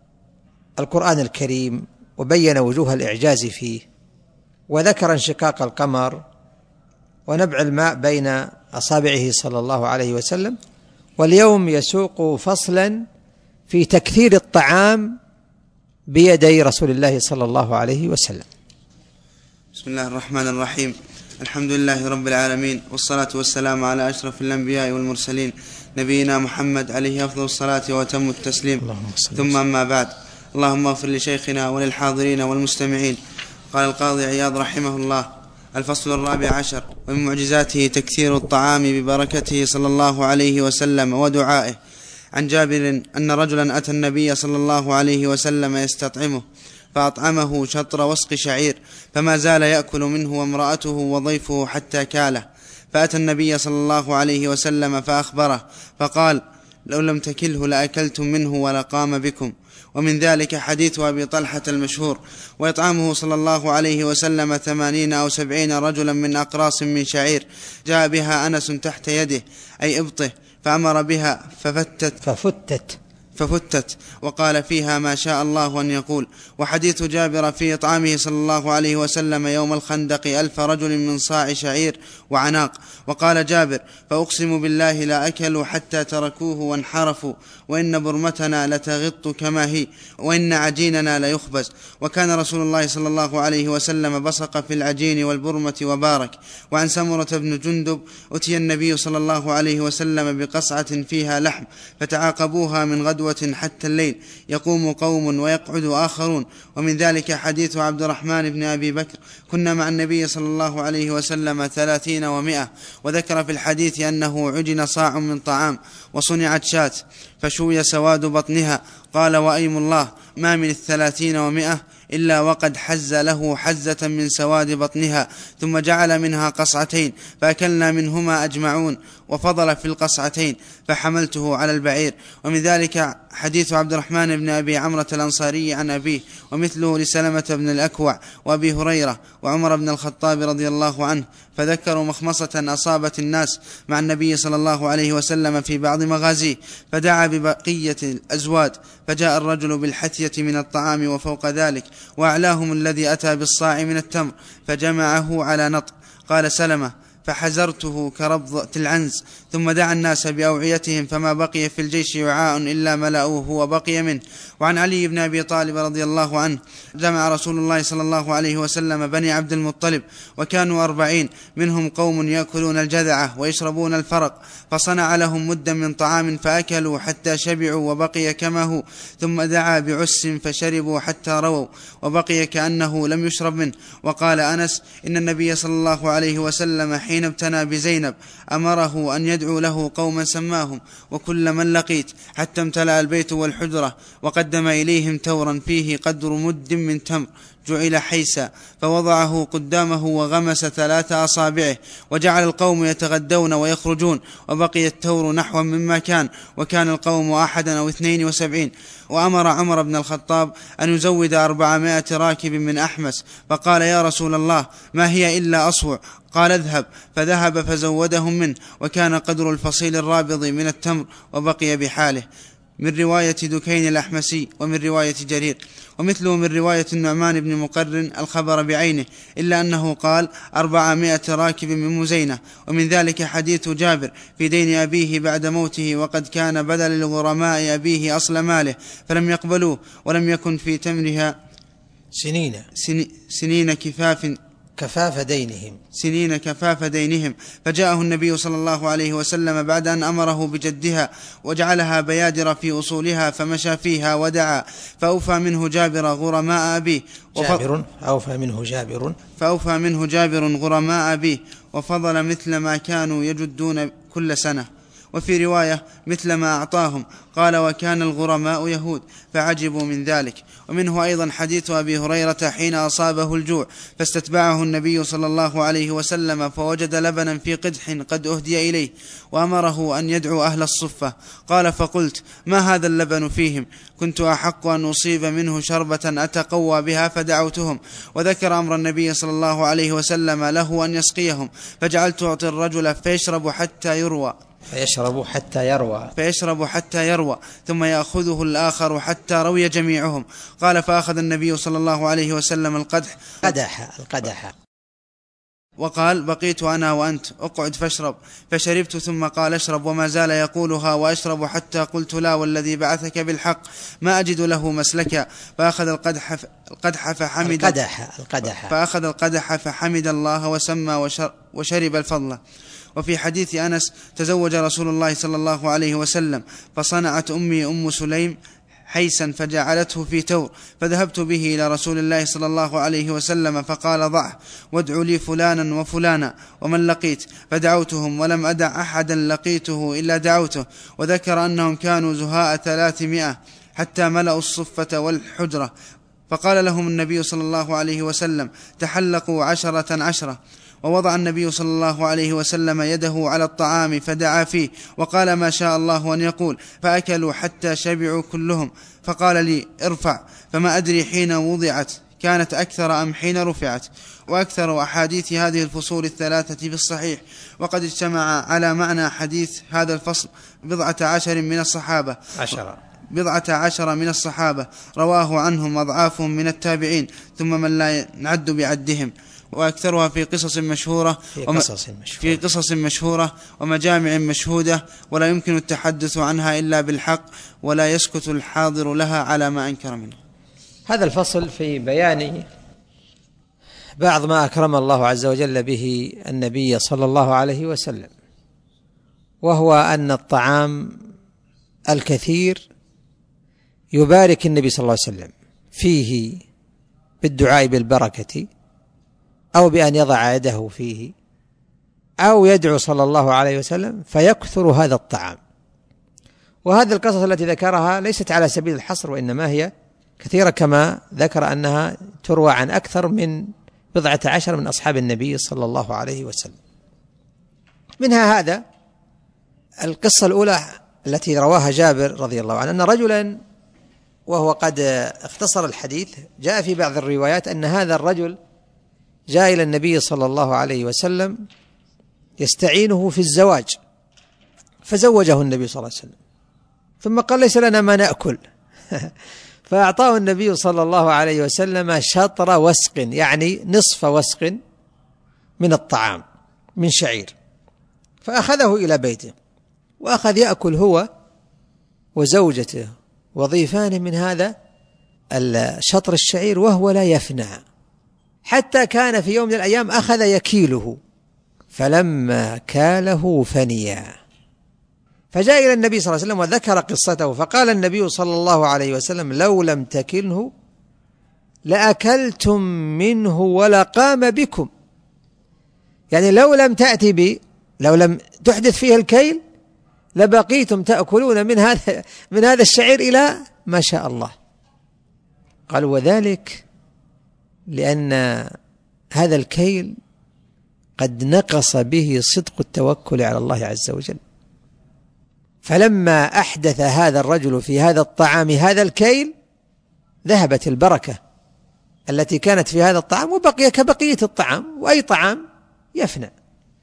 القرآن الكريم وبين وجوه الإعجاز فيه، وذكر انشقاق القمر ونبع الماء بين أصابعه صلى الله عليه وسلم. واليوم يسوق فصلا في تكثير الطعام بيدي رسول الله صلى الله عليه وسلم. بسم الله الرحمن الرحيم. الحمد لله رب العالمين، والصلاة والسلام على أشرف الأنبياء والمرسلين نبينا محمد عليه أفضل الصلاة وأتم التسليم، ثم أما بعد. اللهم اغفر لشيخنا وللحاضرين والمستمعين. قال القاضي عياض رحمه الله: الفصل الرابع عشر: ومن معجزاته تكثير الطعام ببركته صلى الله عليه وسلم ودعائه. عن جابر أن رجلا أتى النبي صلى الله عليه وسلم يستطعمه، فأطعمه شطر وسق شعير، فما زال يأكل منه وامرأته وضيفه حتى كاله. فأتى النبي صلى الله عليه وسلم فأخبره، فقال: لو لم تكله لأكلتم منه ولقام بكم. ومن ذلك حديث أبي طلحة المشهور: وإطعامه صلى الله عليه وسلم ثمانين أو سبعين رجلا من أقراص من شعير، جاء بها أنس تحت يده أي إبطه، فأمر بها ففتت ففتت ففتت وقال فيها ما شاء الله أن يقول. وحديث جابر في إطعامه صلى الله عليه وسلم يوم الخندق ألف رجل من صاع شعير وعناق. وقال جابر: فأقسم بالله لا أكلوا حتى تركوه وانحرفوا، وإن برمتنا لتغط كما هي، وإن عجيننا ليخبز. وكان رسول الله صلى الله عليه وسلم بصق في العجين والبرمة وبارك. وعن سمرة بن جندب: أتي النبي صلى الله عليه وسلم بقصعة فيها لحم، فتعاقبوها من غدوة حتى الليل، يقوم قوم ويقعد آخرون. ومن ذلك حديث عبد الرحمن بن أبي بكر: كنا مع النبي صلى الله عليه وسلم ثلاثين ومئة. وذكر في الحديث أنه عجن صاع من طعام وصنعت شاة فشوي سواد بطنها. قال: وأيم الله ما من الثلاثين ومئة إلا وقد حز له حزة من سواد بطنها، ثم جعل منها قصعتين فأكلنا منهما أجمعون، وفضل في القصعتين فحملته على البعير. ومن ذلك حديث عبد الرحمن بن أبي عمرة الأنصاري عن أبيه، ومثله لسلمة بن الأكوع وأبي هريرة وعمر بن الخطاب رضي الله عنه. فذكروا مخمصة أصابت الناس مع النبي صلى الله عليه وسلم في بعض مغازيه، فدعا ببقية الأزواد، فجاء الرجل بالحثية من الطعام وفوق ذلك، وأعلاهم الذي أتى بالصاع من التمر فجمعه على نطق. قال سلمة: فحزرته كربضة العنز، ثم دعا الناس بأوعيتهم، فما بقي في الجيش وعاء إلا ملأوه وبقي منه. وعن علي بن أبي طالب رضي الله عنه: جمع رسول الله صلى الله عليه وسلم بني عبد المطلب، وكانوا أربعين، منهم قوم يأكلون الجذعة ويشربون الفرق، فصنع لهم مدا من طعام فأكلوا حتى شبعوا وبقي كما هو، ثم دعا بعس فشربوا حتى رووا وبقي كأنه لم يشرب منه. وقال أنس: إن النبي صلى الله عليه وسلم حين ابتنى بزينب أمره أن يدعو له قوما سماهم وكل من لقيت، حتى امتلأ البيت والحجرة، وقدم إليهم تورا فيه قدر مد من تمر جعل حيسا، فوضعه قدامه وغمس ثلاث أصابعه، وجعل القوم يتغدون ويخرجون، وبقي التور نحو مما كان، وكان القوم أحدا أو اثنين وسبعين. وأمر عمر بن الخطاب أن يزود أربعمائة راكب من أحمس، فقال: يا رسول الله، ما هي إلا أصوع؟ قال: اذهب. فذهب فزودهم منه، وكان قدر الفصيل الرابض من التمر، وبقي بحاله. من رواية دكين الأحمسي ومن رواية جرير، ومثله من رواية النعمان بن مقرن الخبر بعينه، إلا أنه قال أربعمائة راكب من مزينة. ومن ذلك حديث جابر في دين أبيه بعد موته، وقد كان بدل لغرماء أبيه أصل ماله فلم يقبلوه، ولم يكن في تمرها سنين سنين كفاف كفاف دينهم سنين كفاف دينهم فجاءه النبي صلى الله عليه وسلم بعد أن أمره بجدها وجعلها بيادر في أصولها، فمشى فيها ودعا، فأوفى منه جابر غرماء أبيه جابر أوفى منه جابر فأوفى منه جابر غرماء أبيه وفضل مثل ما كانوا يجدون كل سنة. وفي رواية مثل ما أعطاهم. قال: وكان الغرماء يهود فعجبوا من ذلك. ومنه أيضا حديث أبي هريرة حين أصابه الجوع فاستتبعه النبي صلى الله عليه وسلم، فوجد لبنا في قدح قد أهدي إليه، وأمره أن يدعو أهل الصفة. قال: فقلت: ما هذا اللبن فيهم؟ كنت أحق أن أصيب منه شربة أتقوى بها، فدعوتهم. وذكر أمر النبي صلى الله عليه وسلم له أن يسقيهم، فجعلت أعطي الرجل فيشرب حتى يروى فيشرب حتى يروى فيشرب حتى يروى ثم يأخذه الآخر حتى روي جميعهم. قال: فأخذ النبي صلى الله عليه وسلم القدح قدح القدح وقال: بقيت أنا وأنت، أقعد فاشرب. فشربت، ثم قال: اشرب. وما زال يقولها وأشرب حتى قلت: لا والذي بعثك بالحق ما أجد له مسلكا. فأخذ القدح القدح فحمد القدح القدح فأخذ القدح فحمد الله وسمى وشرب الفضل. وفي حديث أنس: تزوج رسول الله صلى الله عليه وسلم، فصنعت أمي أم سليم حيسا فجعلته في تور، فذهبت به إلى رسول الله صلى الله عليه وسلم، فقال: ضعه وادعوا لي فلانا وفلانا ومن لقيت. فدعوتهم ولم أدع أحدا لقيته إلا دعوته. وذكر أنهم كانوا زهاء ثلاثمائة حتى ملأوا الصفة والحجرة. فقال لهم النبي صلى الله عليه وسلم: تحلقوا عشرة عشرة. ووضع النبي صلى الله عليه وسلم يده على الطعام فدعا فيه، وقال: ما شاء الله أن يقول. فأكلوا حتى شبعوا كلهم. فقال لي: ارفع. فما أدري حين وضعت كانت أكثر أم حين رفعت. وأكثر أحاديث هذه الفصول الثلاثة في الصحيح. وقد اجتمع على معنى حديث هذا الفصل بضعة عشر من الصحابة عشرة بضعة عشر من الصحابة رواه عنهم أضعافهم من التابعين، ثم من لا نعد بعدهم، وأكثرها في قصص مشهورة في قصص مشهورة, في قصص مشهورة ومجامع مشهودة، ولا يمكن التحدث عنها إلا بالحق، ولا يسكت الحاضر لها على ما أنكر منه. هذا الفصل في بيان بعض ما أكرم الله عز وجل به النبي صلى الله عليه وسلم، وهو أن الطعام الكثير يبارك النبي صلى الله عليه وسلم فيه بالدعاء بالبركة، أو بأن يضع يده فيه، أو يدعو صلى الله عليه وسلم فيكثر هذا الطعام. وهذه القصص التي ذكرها ليست على سبيل الحصر، وإنما هي كثيرة، كما ذكر أنها تروى عن أكثر من بضعة عشر من أصحاب النبي صلى الله عليه وسلم. منها هذا القصة الأولى التي رواها جابر رضي الله عنه، أن رجلا، وهو قد اختصر الحديث، جاء في بعض الروايات أن هذا الرجل جاء إلى النبي صلى الله عليه وسلم يستعينه في الزواج، فزوجه النبي صلى الله عليه وسلم، ثم قال ليس لنا ما نأكل فأعطاه النبي صلى الله عليه وسلم شطر وسق، يعني نصف وسق من الطعام من شعير، فأخذه إلى بيته وأخذ يأكل هو وزوجته وضيفان من هذا الشطر الشعير وهو لا يفنى، حتى كان في يوم من الأيام أخذ يكيله، فلما كاله فنيا، فجاء إلى النبي صلى الله عليه وسلم وذكر قصته، فقال النبي صلى الله عليه وسلم لو لم تكلنه لأكلتم منه ولقام بكم، يعني لو لم تأتي بي، لو لم تحدث فيه الكيل لبقيتم تأكلون من هذا من هذا الشعير إلى ما شاء الله. قال وذلك لأن هذا الكيل قد نقص به صدق التوكل على الله عز وجل، فلما أحدث هذا الرجل في هذا الطعام هذا الكيل ذهبت البركة التي كانت في هذا الطعام وبقي كبقية الطعام، وأي طعام يفنى.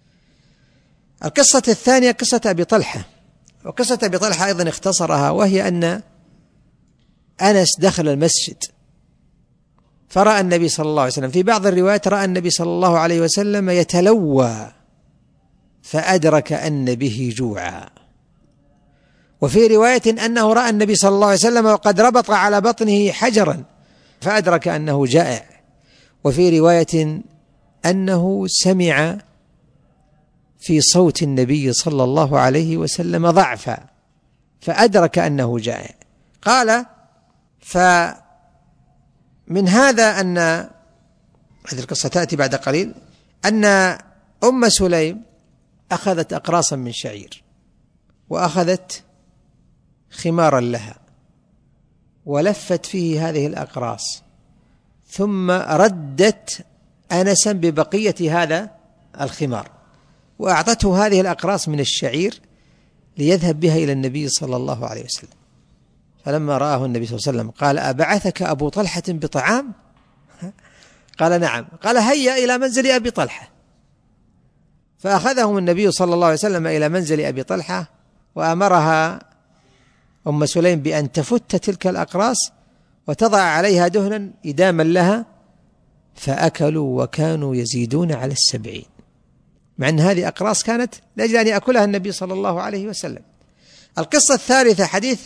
القصة الثانية قصة أبي طلحة، وقصة أبي طلحة أيضا اختصرها، وهي أن أنس دخل المسجد فرأى النبي صلى الله عليه وسلم، في بعض الروايات رأى النبي صلى الله عليه وسلم يتلوى فأدرك أن به جوعا، وفي رواية أنه رأى النبي صلى الله عليه وسلم وقد ربط على بطنه حجرا فأدرك أنه جائع، وفي رواية أنه سمع في صوت النبي صلى الله عليه وسلم ضعفا فأدرك أنه جائع. قال فمن هذا أن هذه القصة تأتي بعد قليل أن أم سليم أخذت أقراصا من شعير وأخذت خمارا لها ولفت فيه هذه الأقراص، ثم ردت أنسا ببقية هذا الخمار وأعطته هذه الأقراص من الشعير ليذهب بها إلى النبي صلى الله عليه وسلم. فلما رآه النبي صلى الله عليه وسلم قال أبعثك أبو طلحة بطعام؟ قال نعم. قال هيا إلى منزل أبي طلحة، فأخذهم النبي صلى الله عليه وسلم إلى منزل أبي طلحة، وأمرها أم سليم بأن تفت تلك الأقراص وتضع عليها دهنا إداما لها، فأكلوا وكانوا يزيدون على السبعين، مع أن هذه أقراص كانت لأجل أن يأكلها النبي صلى الله عليه وسلم. القصة الثالثة حديث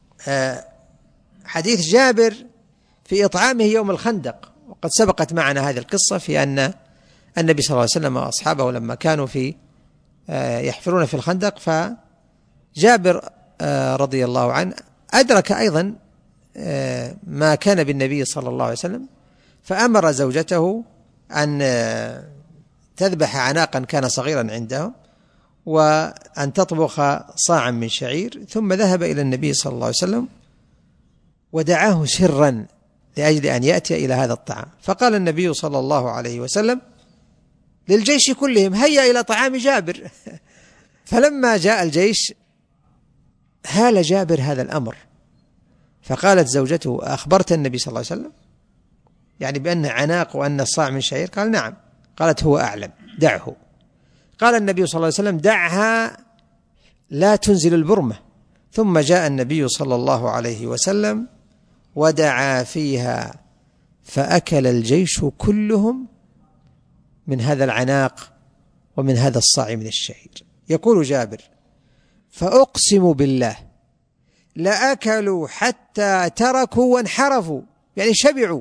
حديث جابر في إطعامه يوم الخندق، وقد سبقت معنا هذه القصة في أن النبي صلى الله عليه وسلم وأصحابه لما كانوا في يحفرون في الخندق، فجابر رضي الله عنه أدرك أيضا ما كان بالنبي صلى الله عليه وسلم، فأمر زوجته أن تذبح عناقا كان صغيرا عندهم وأن تطبخ صاعا من شعير، ثم ذهب إلى النبي صلى الله عليه وسلم ودعاه سرا لأجل أن يأتي إلى هذا الطعام. فقال النبي صلى الله عليه وسلم للجيش كلهم هيا إلى طعام جابر. فلما جاء الجيش هال جابر هذا الأمر، فقالت زوجته أخبرت النبي صلى الله عليه وسلم يعني بأن عناق وأن الصاع من شعير؟ قال نعم. قالت هو أعلم دعه. قال النبي صلى الله عليه وسلم دعها لا تنزل البرمة. ثم جاء النبي صلى الله عليه وسلم ودعا فيها فأكل الجيش كلهم من هذا العناق ومن هذا الصاع من الشعير. يقول جابر فأقسم بالله لأكلوا حتى تركوا وانحرفوا، يعني شبعوا،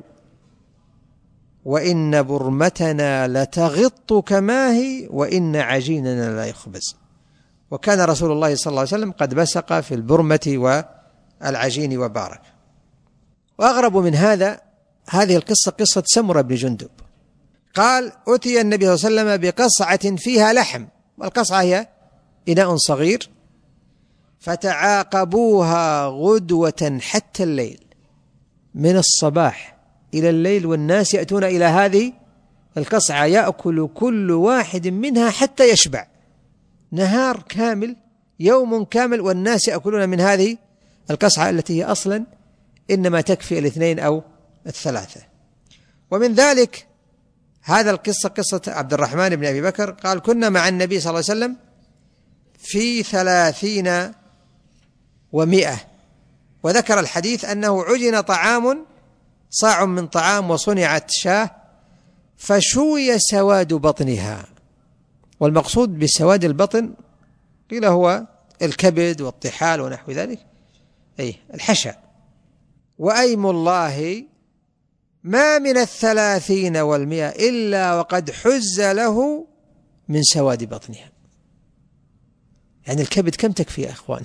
وإن برمتنا لتغط كما هي وإن عجيننا لا يخبز. وكان رسول الله صلى الله عليه وسلم قد بسق في البرمة والعجين وبارك. وأغرب من هذا هذه القصة قصة سمرة بن جندب. قال أتي النبي صلى الله عليه وسلم بقصعة فيها لحم، والقصعة هي إناء صغير، فتعاقبوها غدوة حتى الليل، من الصباح إلى الليل والناس يأتون إلى هذه القصعة يأكل كل واحد منها حتى يشبع، نهار كامل يوم كامل والناس يأكلون من هذه القصعة التي هي أصلا إنما تكفي الاثنين أو الثلاثة. ومن ذلك هذا القصة قصة عبد الرحمن بن أبي بكر قال كنا مع النبي صلى الله عليه وسلم في ثلاثين ومئة، وذكر الحديث أنه عجن طعام صاع من طعام وصنعت شاه فشوي سواد بطنها، والمقصود بسواد البطن قيل هو الكبد والطحال ونحو ذلك، أي الحشا. وأيم الله ما من الثلاثين والمئة إلا وقد حز له من سواد بطنها. يعني الكبد كم تكفي يا أخوان؟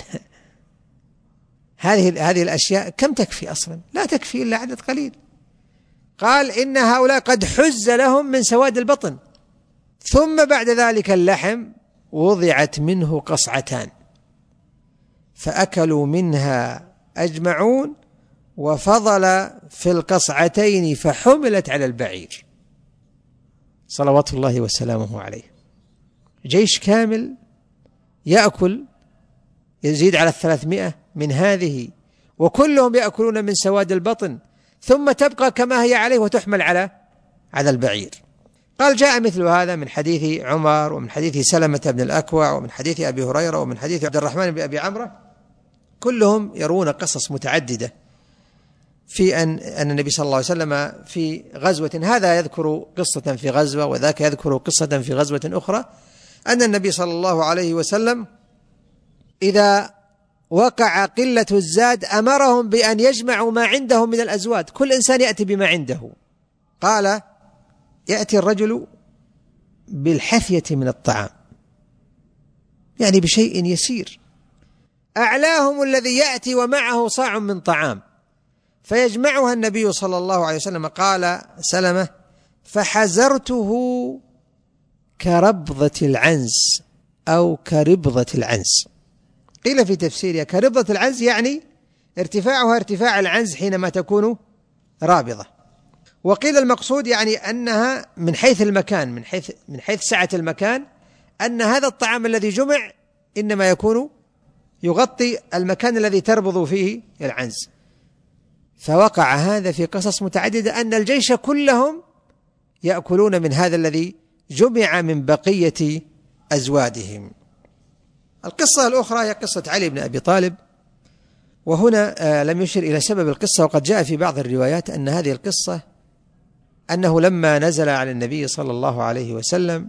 هذه هذه الأشياء كم تكفي أصلا؟ لا تكفي إلا عدد قليل. قال إن هؤلاء قد حز لهم من سواد البطن، ثم بعد ذلك اللحم وضعت منه قصعتان فأكلوا منها أجمعون، وفضل في القصعتين فحملت على البعير صلوات الله وسلامه عليه. جيش كامل يأكل يزيد على الثلاثمائة من هذه، وكلهم يأكلون من سواد البطن، ثم تبقى كما هي عليه وتحمل على على البعير. قال جاء مثل هذا من حديث عمر، ومن حديث سلمة بن الأكوع، ومن حديث أبي هريرة، ومن حديث عبد الرحمن بن أبي عمرة، كلهم يرون قصص متعددة في أن أن النبي صلى الله عليه وسلم في غزوة، هذا يذكر قصة في غزوة وذاك يذكر قصة في غزوة أخرى، أن النبي صلى الله عليه وسلم إذا وقع قلة الزاد أمرهم بأن يجمعوا ما عندهم من الأزواد، كل إنسان يأتي بما عنده. قال يأتي الرجل بالحثية من الطعام، يعني بشيء يسير، أعلاهم الذي يأتي ومعه صاع من طعام فيجمعها النبي صلى الله عليه وسلم. قال سلمة فحزرته كربضة العنز أو كربضة العنز، قيل في تفسيرها كربضة العنز يعني ارتفاعها ارتفاع العنز حينما تكون رابضة، وقيل المقصود يعني أنها من حيث المكان، من حيث من حيث سعة المكان، أن هذا الطعام الذي جمع إنما يكون يغطي المكان الذي تربض فيه العنز. فوقع هذا في قصص متعددة أن الجيش كلهم يأكلون من هذا الذي جمع من بقية أزوادهم. القصة الأخرى هي قصة علي بن أبي طالب، وهنا لم يشر إلى سبب القصة، وقد جاء في بعض الروايات أن هذه القصة أنه لما نزل على النبي صلى الله عليه وسلم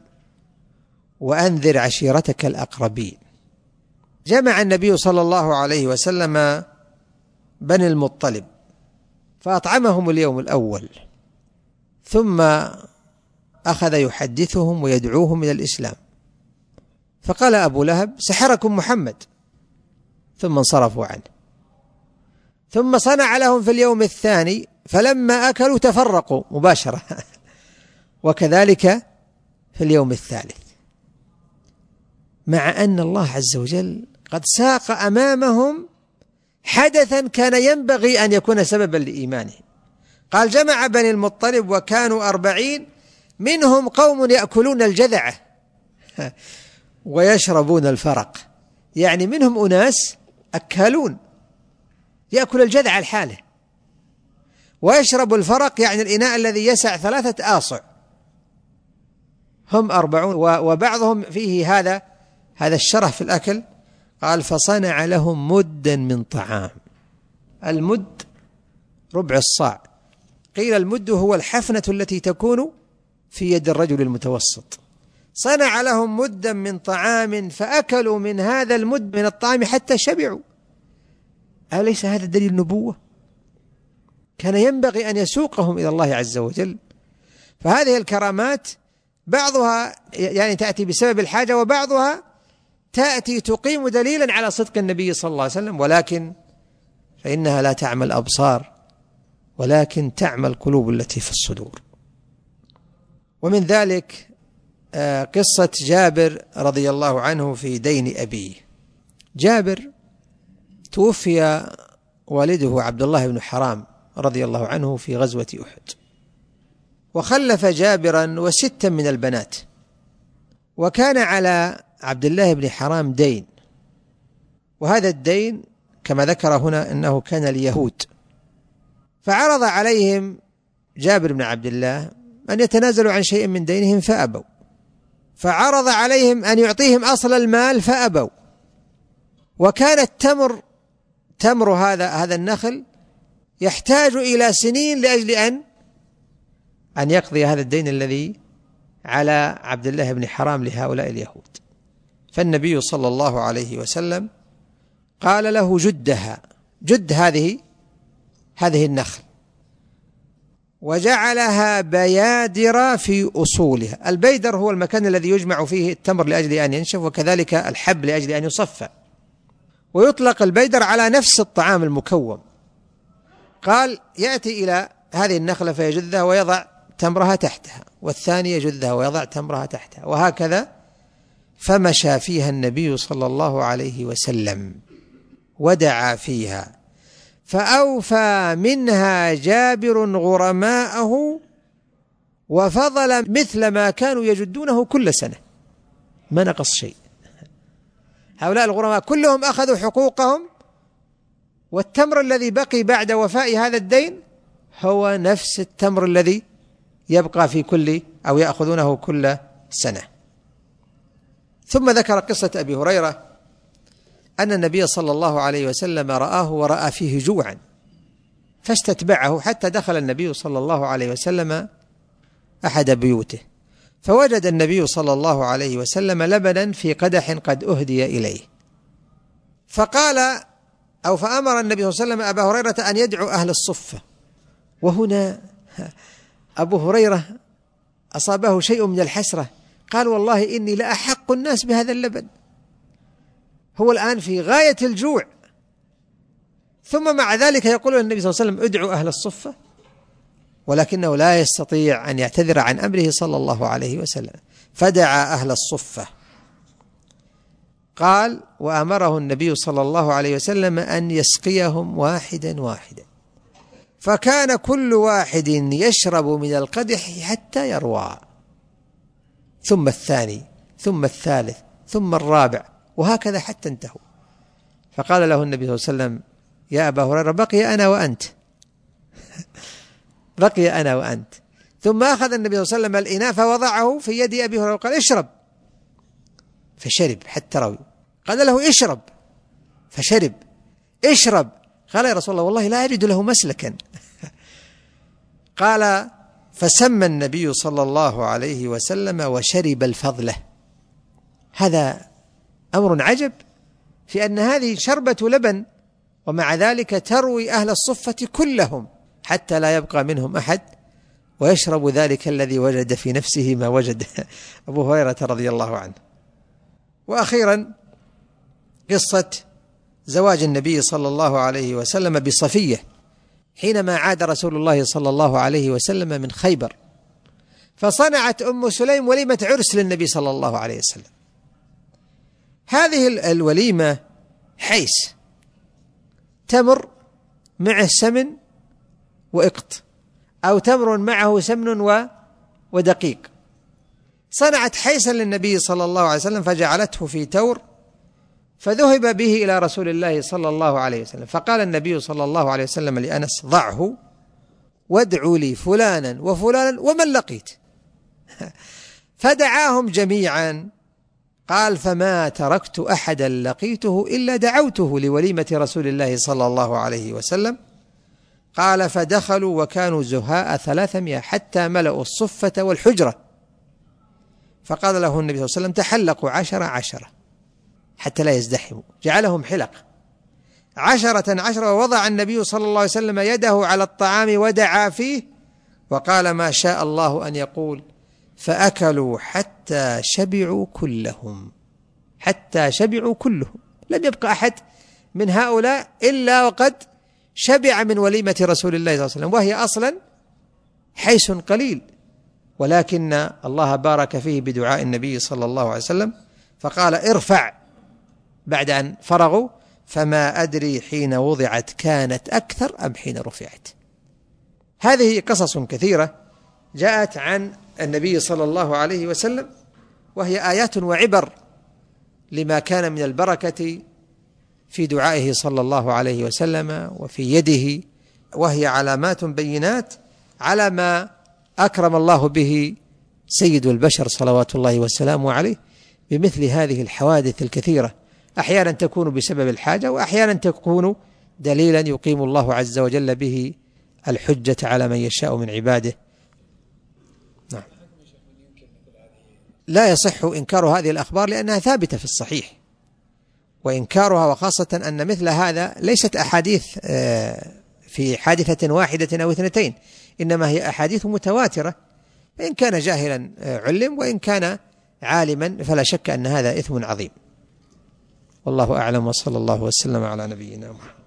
وأنذر عشيرتك الأقربين، جمع النبي صلى الله عليه وسلم بني المطلب فأطعمهم اليوم الأول، ثم أخذ يحدثهم ويدعوهم إلى الإسلام، فقال أبو لهب سحركم محمد، ثم انصرفوا عنه. ثم صنع لهم في اليوم الثاني فلما أكلوا تفرقوا مباشرة وكذلك في اليوم الثالث، مع أن الله عز وجل قد ساق أمامهم حدثا كان ينبغي أن يكون سببا لإيمانهم. قال جمع بني المطلب وكانوا أربعين، منهم قوم يأكلون الجذعة ويشربون الفرق، يعني منهم أناس أكالون يأكل الجذع الحالة ويشرب الفرق، يعني الإناء الذي يسع ثلاثة آصع، هم أربعون وبعضهم فيه هذا هذا الشرف في الأكل. قال فصنع لهم مدا من طعام، المد ربع الصاع، قيل المد هو الحفنة التي تكون في يد الرجل المتوسط. صنع لهم مدا من طعام فأكلوا من هذا المد من الطعام حتى شبعوا. أليس هذا دليل نبوة؟ كان ينبغي أن يسوقهم إلى الله عز وجل. فهذه الكرامات بعضها يعني تأتي بسبب الحاجة، وبعضها تأتي تقيم دليلا على صدق النبي صلى الله عليه وسلم، ولكن فإنها لا تعمى الأبصار ولكن تعمى القلوب التي في الصدور. ومن ذلك قصة جابر رضي الله عنه في دين أبيه. جابر توفي والده عبد الله بن حرام رضي الله عنه في غزوة أحد، وخلف جابرا وستا من البنات، وكان على عبد الله بن حرام دين، وهذا الدين كما ذكر هنا أنه كان ليهود، فعرض عليهم جابر بن عبد الله أن يتنازلوا عن شيء من دينهم فأبوا، فعرض عليهم أن يعطيهم أصل المال فأبوا. وكان التمر تمر هذا هذا النخل يحتاج إلى سنين لأجل أن أن يقضي هذا الدين الذي على عبد الله بن حرام لهؤلاء اليهود. فالنبي صلى الله عليه وسلم قال له جدها، جد هذه هذه النخل، وجعلها بيادر في أصولها. البيدر هو المكان الذي يجمع فيه التمر لأجل أن ينشف، وكذلك الحب لأجل أن يصفى، ويطلق البيدر على نفس الطعام المكوم. قال يأتي إلى هذه النخلة فيجذها ويضع تمرها تحتها، والثاني يجذها ويضع تمرها تحتها، وهكذا. فمشى فيها النبي صلى الله عليه وسلم ودعا فيها، فأوفى منها جابر غرماءه وفضل مثل ما كانوا يجدونه كل سنة، ما نقص شيء. هؤلاء الغرماء كلهم أخذوا حقوقهم، والتمر الذي بقي بعد وفاء هذا الدين هو نفس التمر الذي يبقى في كل أو يأخذونه كل سنة. ثم ذكر قصة أبي هريرة أن النبي صلى الله عليه وسلم رآه ورأى فيه جوعا فاستتبعه حتى دخل النبي صلى الله عليه وسلم أحد بيوته، فوجد النبي صلى الله عليه وسلم لبنا في قدح قد أهدي إليه، فقال أو فأمر النبي صلى الله عليه وسلم أبا هريرة أن يدعو أهل الصفة. وهنا أبو هريرة أصابه شيء من الحسرة، قال والله إني لأحق الناس بهذا اللبن، هو الآن في غاية الجوع، ثم مع ذلك يقول النبي صلى الله عليه وسلم ادعوا أهل الصفة، ولكنه لا يستطيع أن يعتذر عن أمره صلى الله عليه وسلم، فدعا أهل الصفة. قال وأمره النبي صلى الله عليه وسلم أن يسقيهم واحدا واحدا، فكان كل واحد يشرب من القدح حتى يروى، ثم الثاني ثم الثالث ثم الرابع، وهكذا حتى انتهوا. فقال له النبي صلى الله عليه وسلم يا أبا هريرة بقي أنا وأنت بقي أنا وأنت. ثم أخذ النبي صلى الله عليه وسلم الإناء فوضعه في يد أبي هريرة وقال اشرب، فشرب حتى روي. قال له اشرب، فشرب. اشرب، قال يا رسول الله والله لا أجد له مسلكا. قال فسمى النبي صلى الله عليه وسلم وشرب الفضلة. هذا أمر عجب في أن هذه شربة لبن، ومع ذلك تروي أهل الصفة كلهم حتى لا يبقى منهم أحد، ويشرب ذلك الذي وجد في نفسه ما وجد أبو هريرة رضي الله عنه. وأخيرا قصة زواج النبي صلى الله عليه وسلم بصفية حينما عاد رسول الله صلى الله عليه وسلم من خيبر، فصنعت أم سليم وليمة عرس للنبي صلى الله عليه وسلم. هذه الوليمة حيس، تمر معه سمن وإقط، أو تمر معه سمن ودقيق. صنعت حيسا للنبي صلى الله عليه وسلم فجعلته في تور، فذهب به إلى رسول الله صلى الله عليه وسلم، فقال النبي صلى الله عليه وسلم لأنس ضعه وادعوا لي فلانا وفلانا ومن لقيت. فدعاهم جميعا. قال فما تركت أحدا لقيته إلا دعوته لوليمة رسول الله صلى الله عليه وسلم. قال فدخلوا وكانوا زهاء ثلاثمائة حتى ملأوا الصفة والحجرة، فقال له النبي صلى الله عليه وسلم تحلقوا عشرة عشرة حتى لا يزدحموا، جعلهم حلق عشرة عشرة. ووضع النبي صلى الله عليه وسلم يده على الطعام ودعا فيه، وقال ما شاء الله أن يقول، فأكلوا حتى شبعوا كلهم، حتى شبعوا كلهم، لم يبقى أحد من هؤلاء إلا وقد شبع من وليمة رسول الله صلى الله عليه وسلم، وهي أصلا حيس قليل، ولكن الله بارك فيه بدعاء النبي صلى الله عليه وسلم، فقال ارفع بعد أن فرغوا، فما أدري حين وضعت كانت أكثر أم حين رفعت. هذه قصص كثيرة جاءت عن النبي صلى الله عليه وسلم، وهي آيات وعبر لما كان من البركة في دعائه صلى الله عليه وسلم وفي يده، وهي علامات بينات على ما أكرم الله به سيد البشر صلوات الله وسلامه عليه بمثل هذه الحوادث الكثيرة، أحيانا تكون بسبب الحاجة، وأحيانا تكون دليلا يقيم الله عز وجل به الحجة على من يشاء من عباده. نعم. لا يصح إنكار هذه الأخبار لأنها ثابتة في الصحيح، وإنكارها وخاصة أن مثل هذا ليست أحاديث في حادثة واحدة أو اثنتين، إنما هي أحاديث متواترة، فإن كان جاهلا علم، وإن كان عالما فلا شك أن هذا إثم عظيم. والله أعلم، وصلى الله وسلم على نبينا محمد.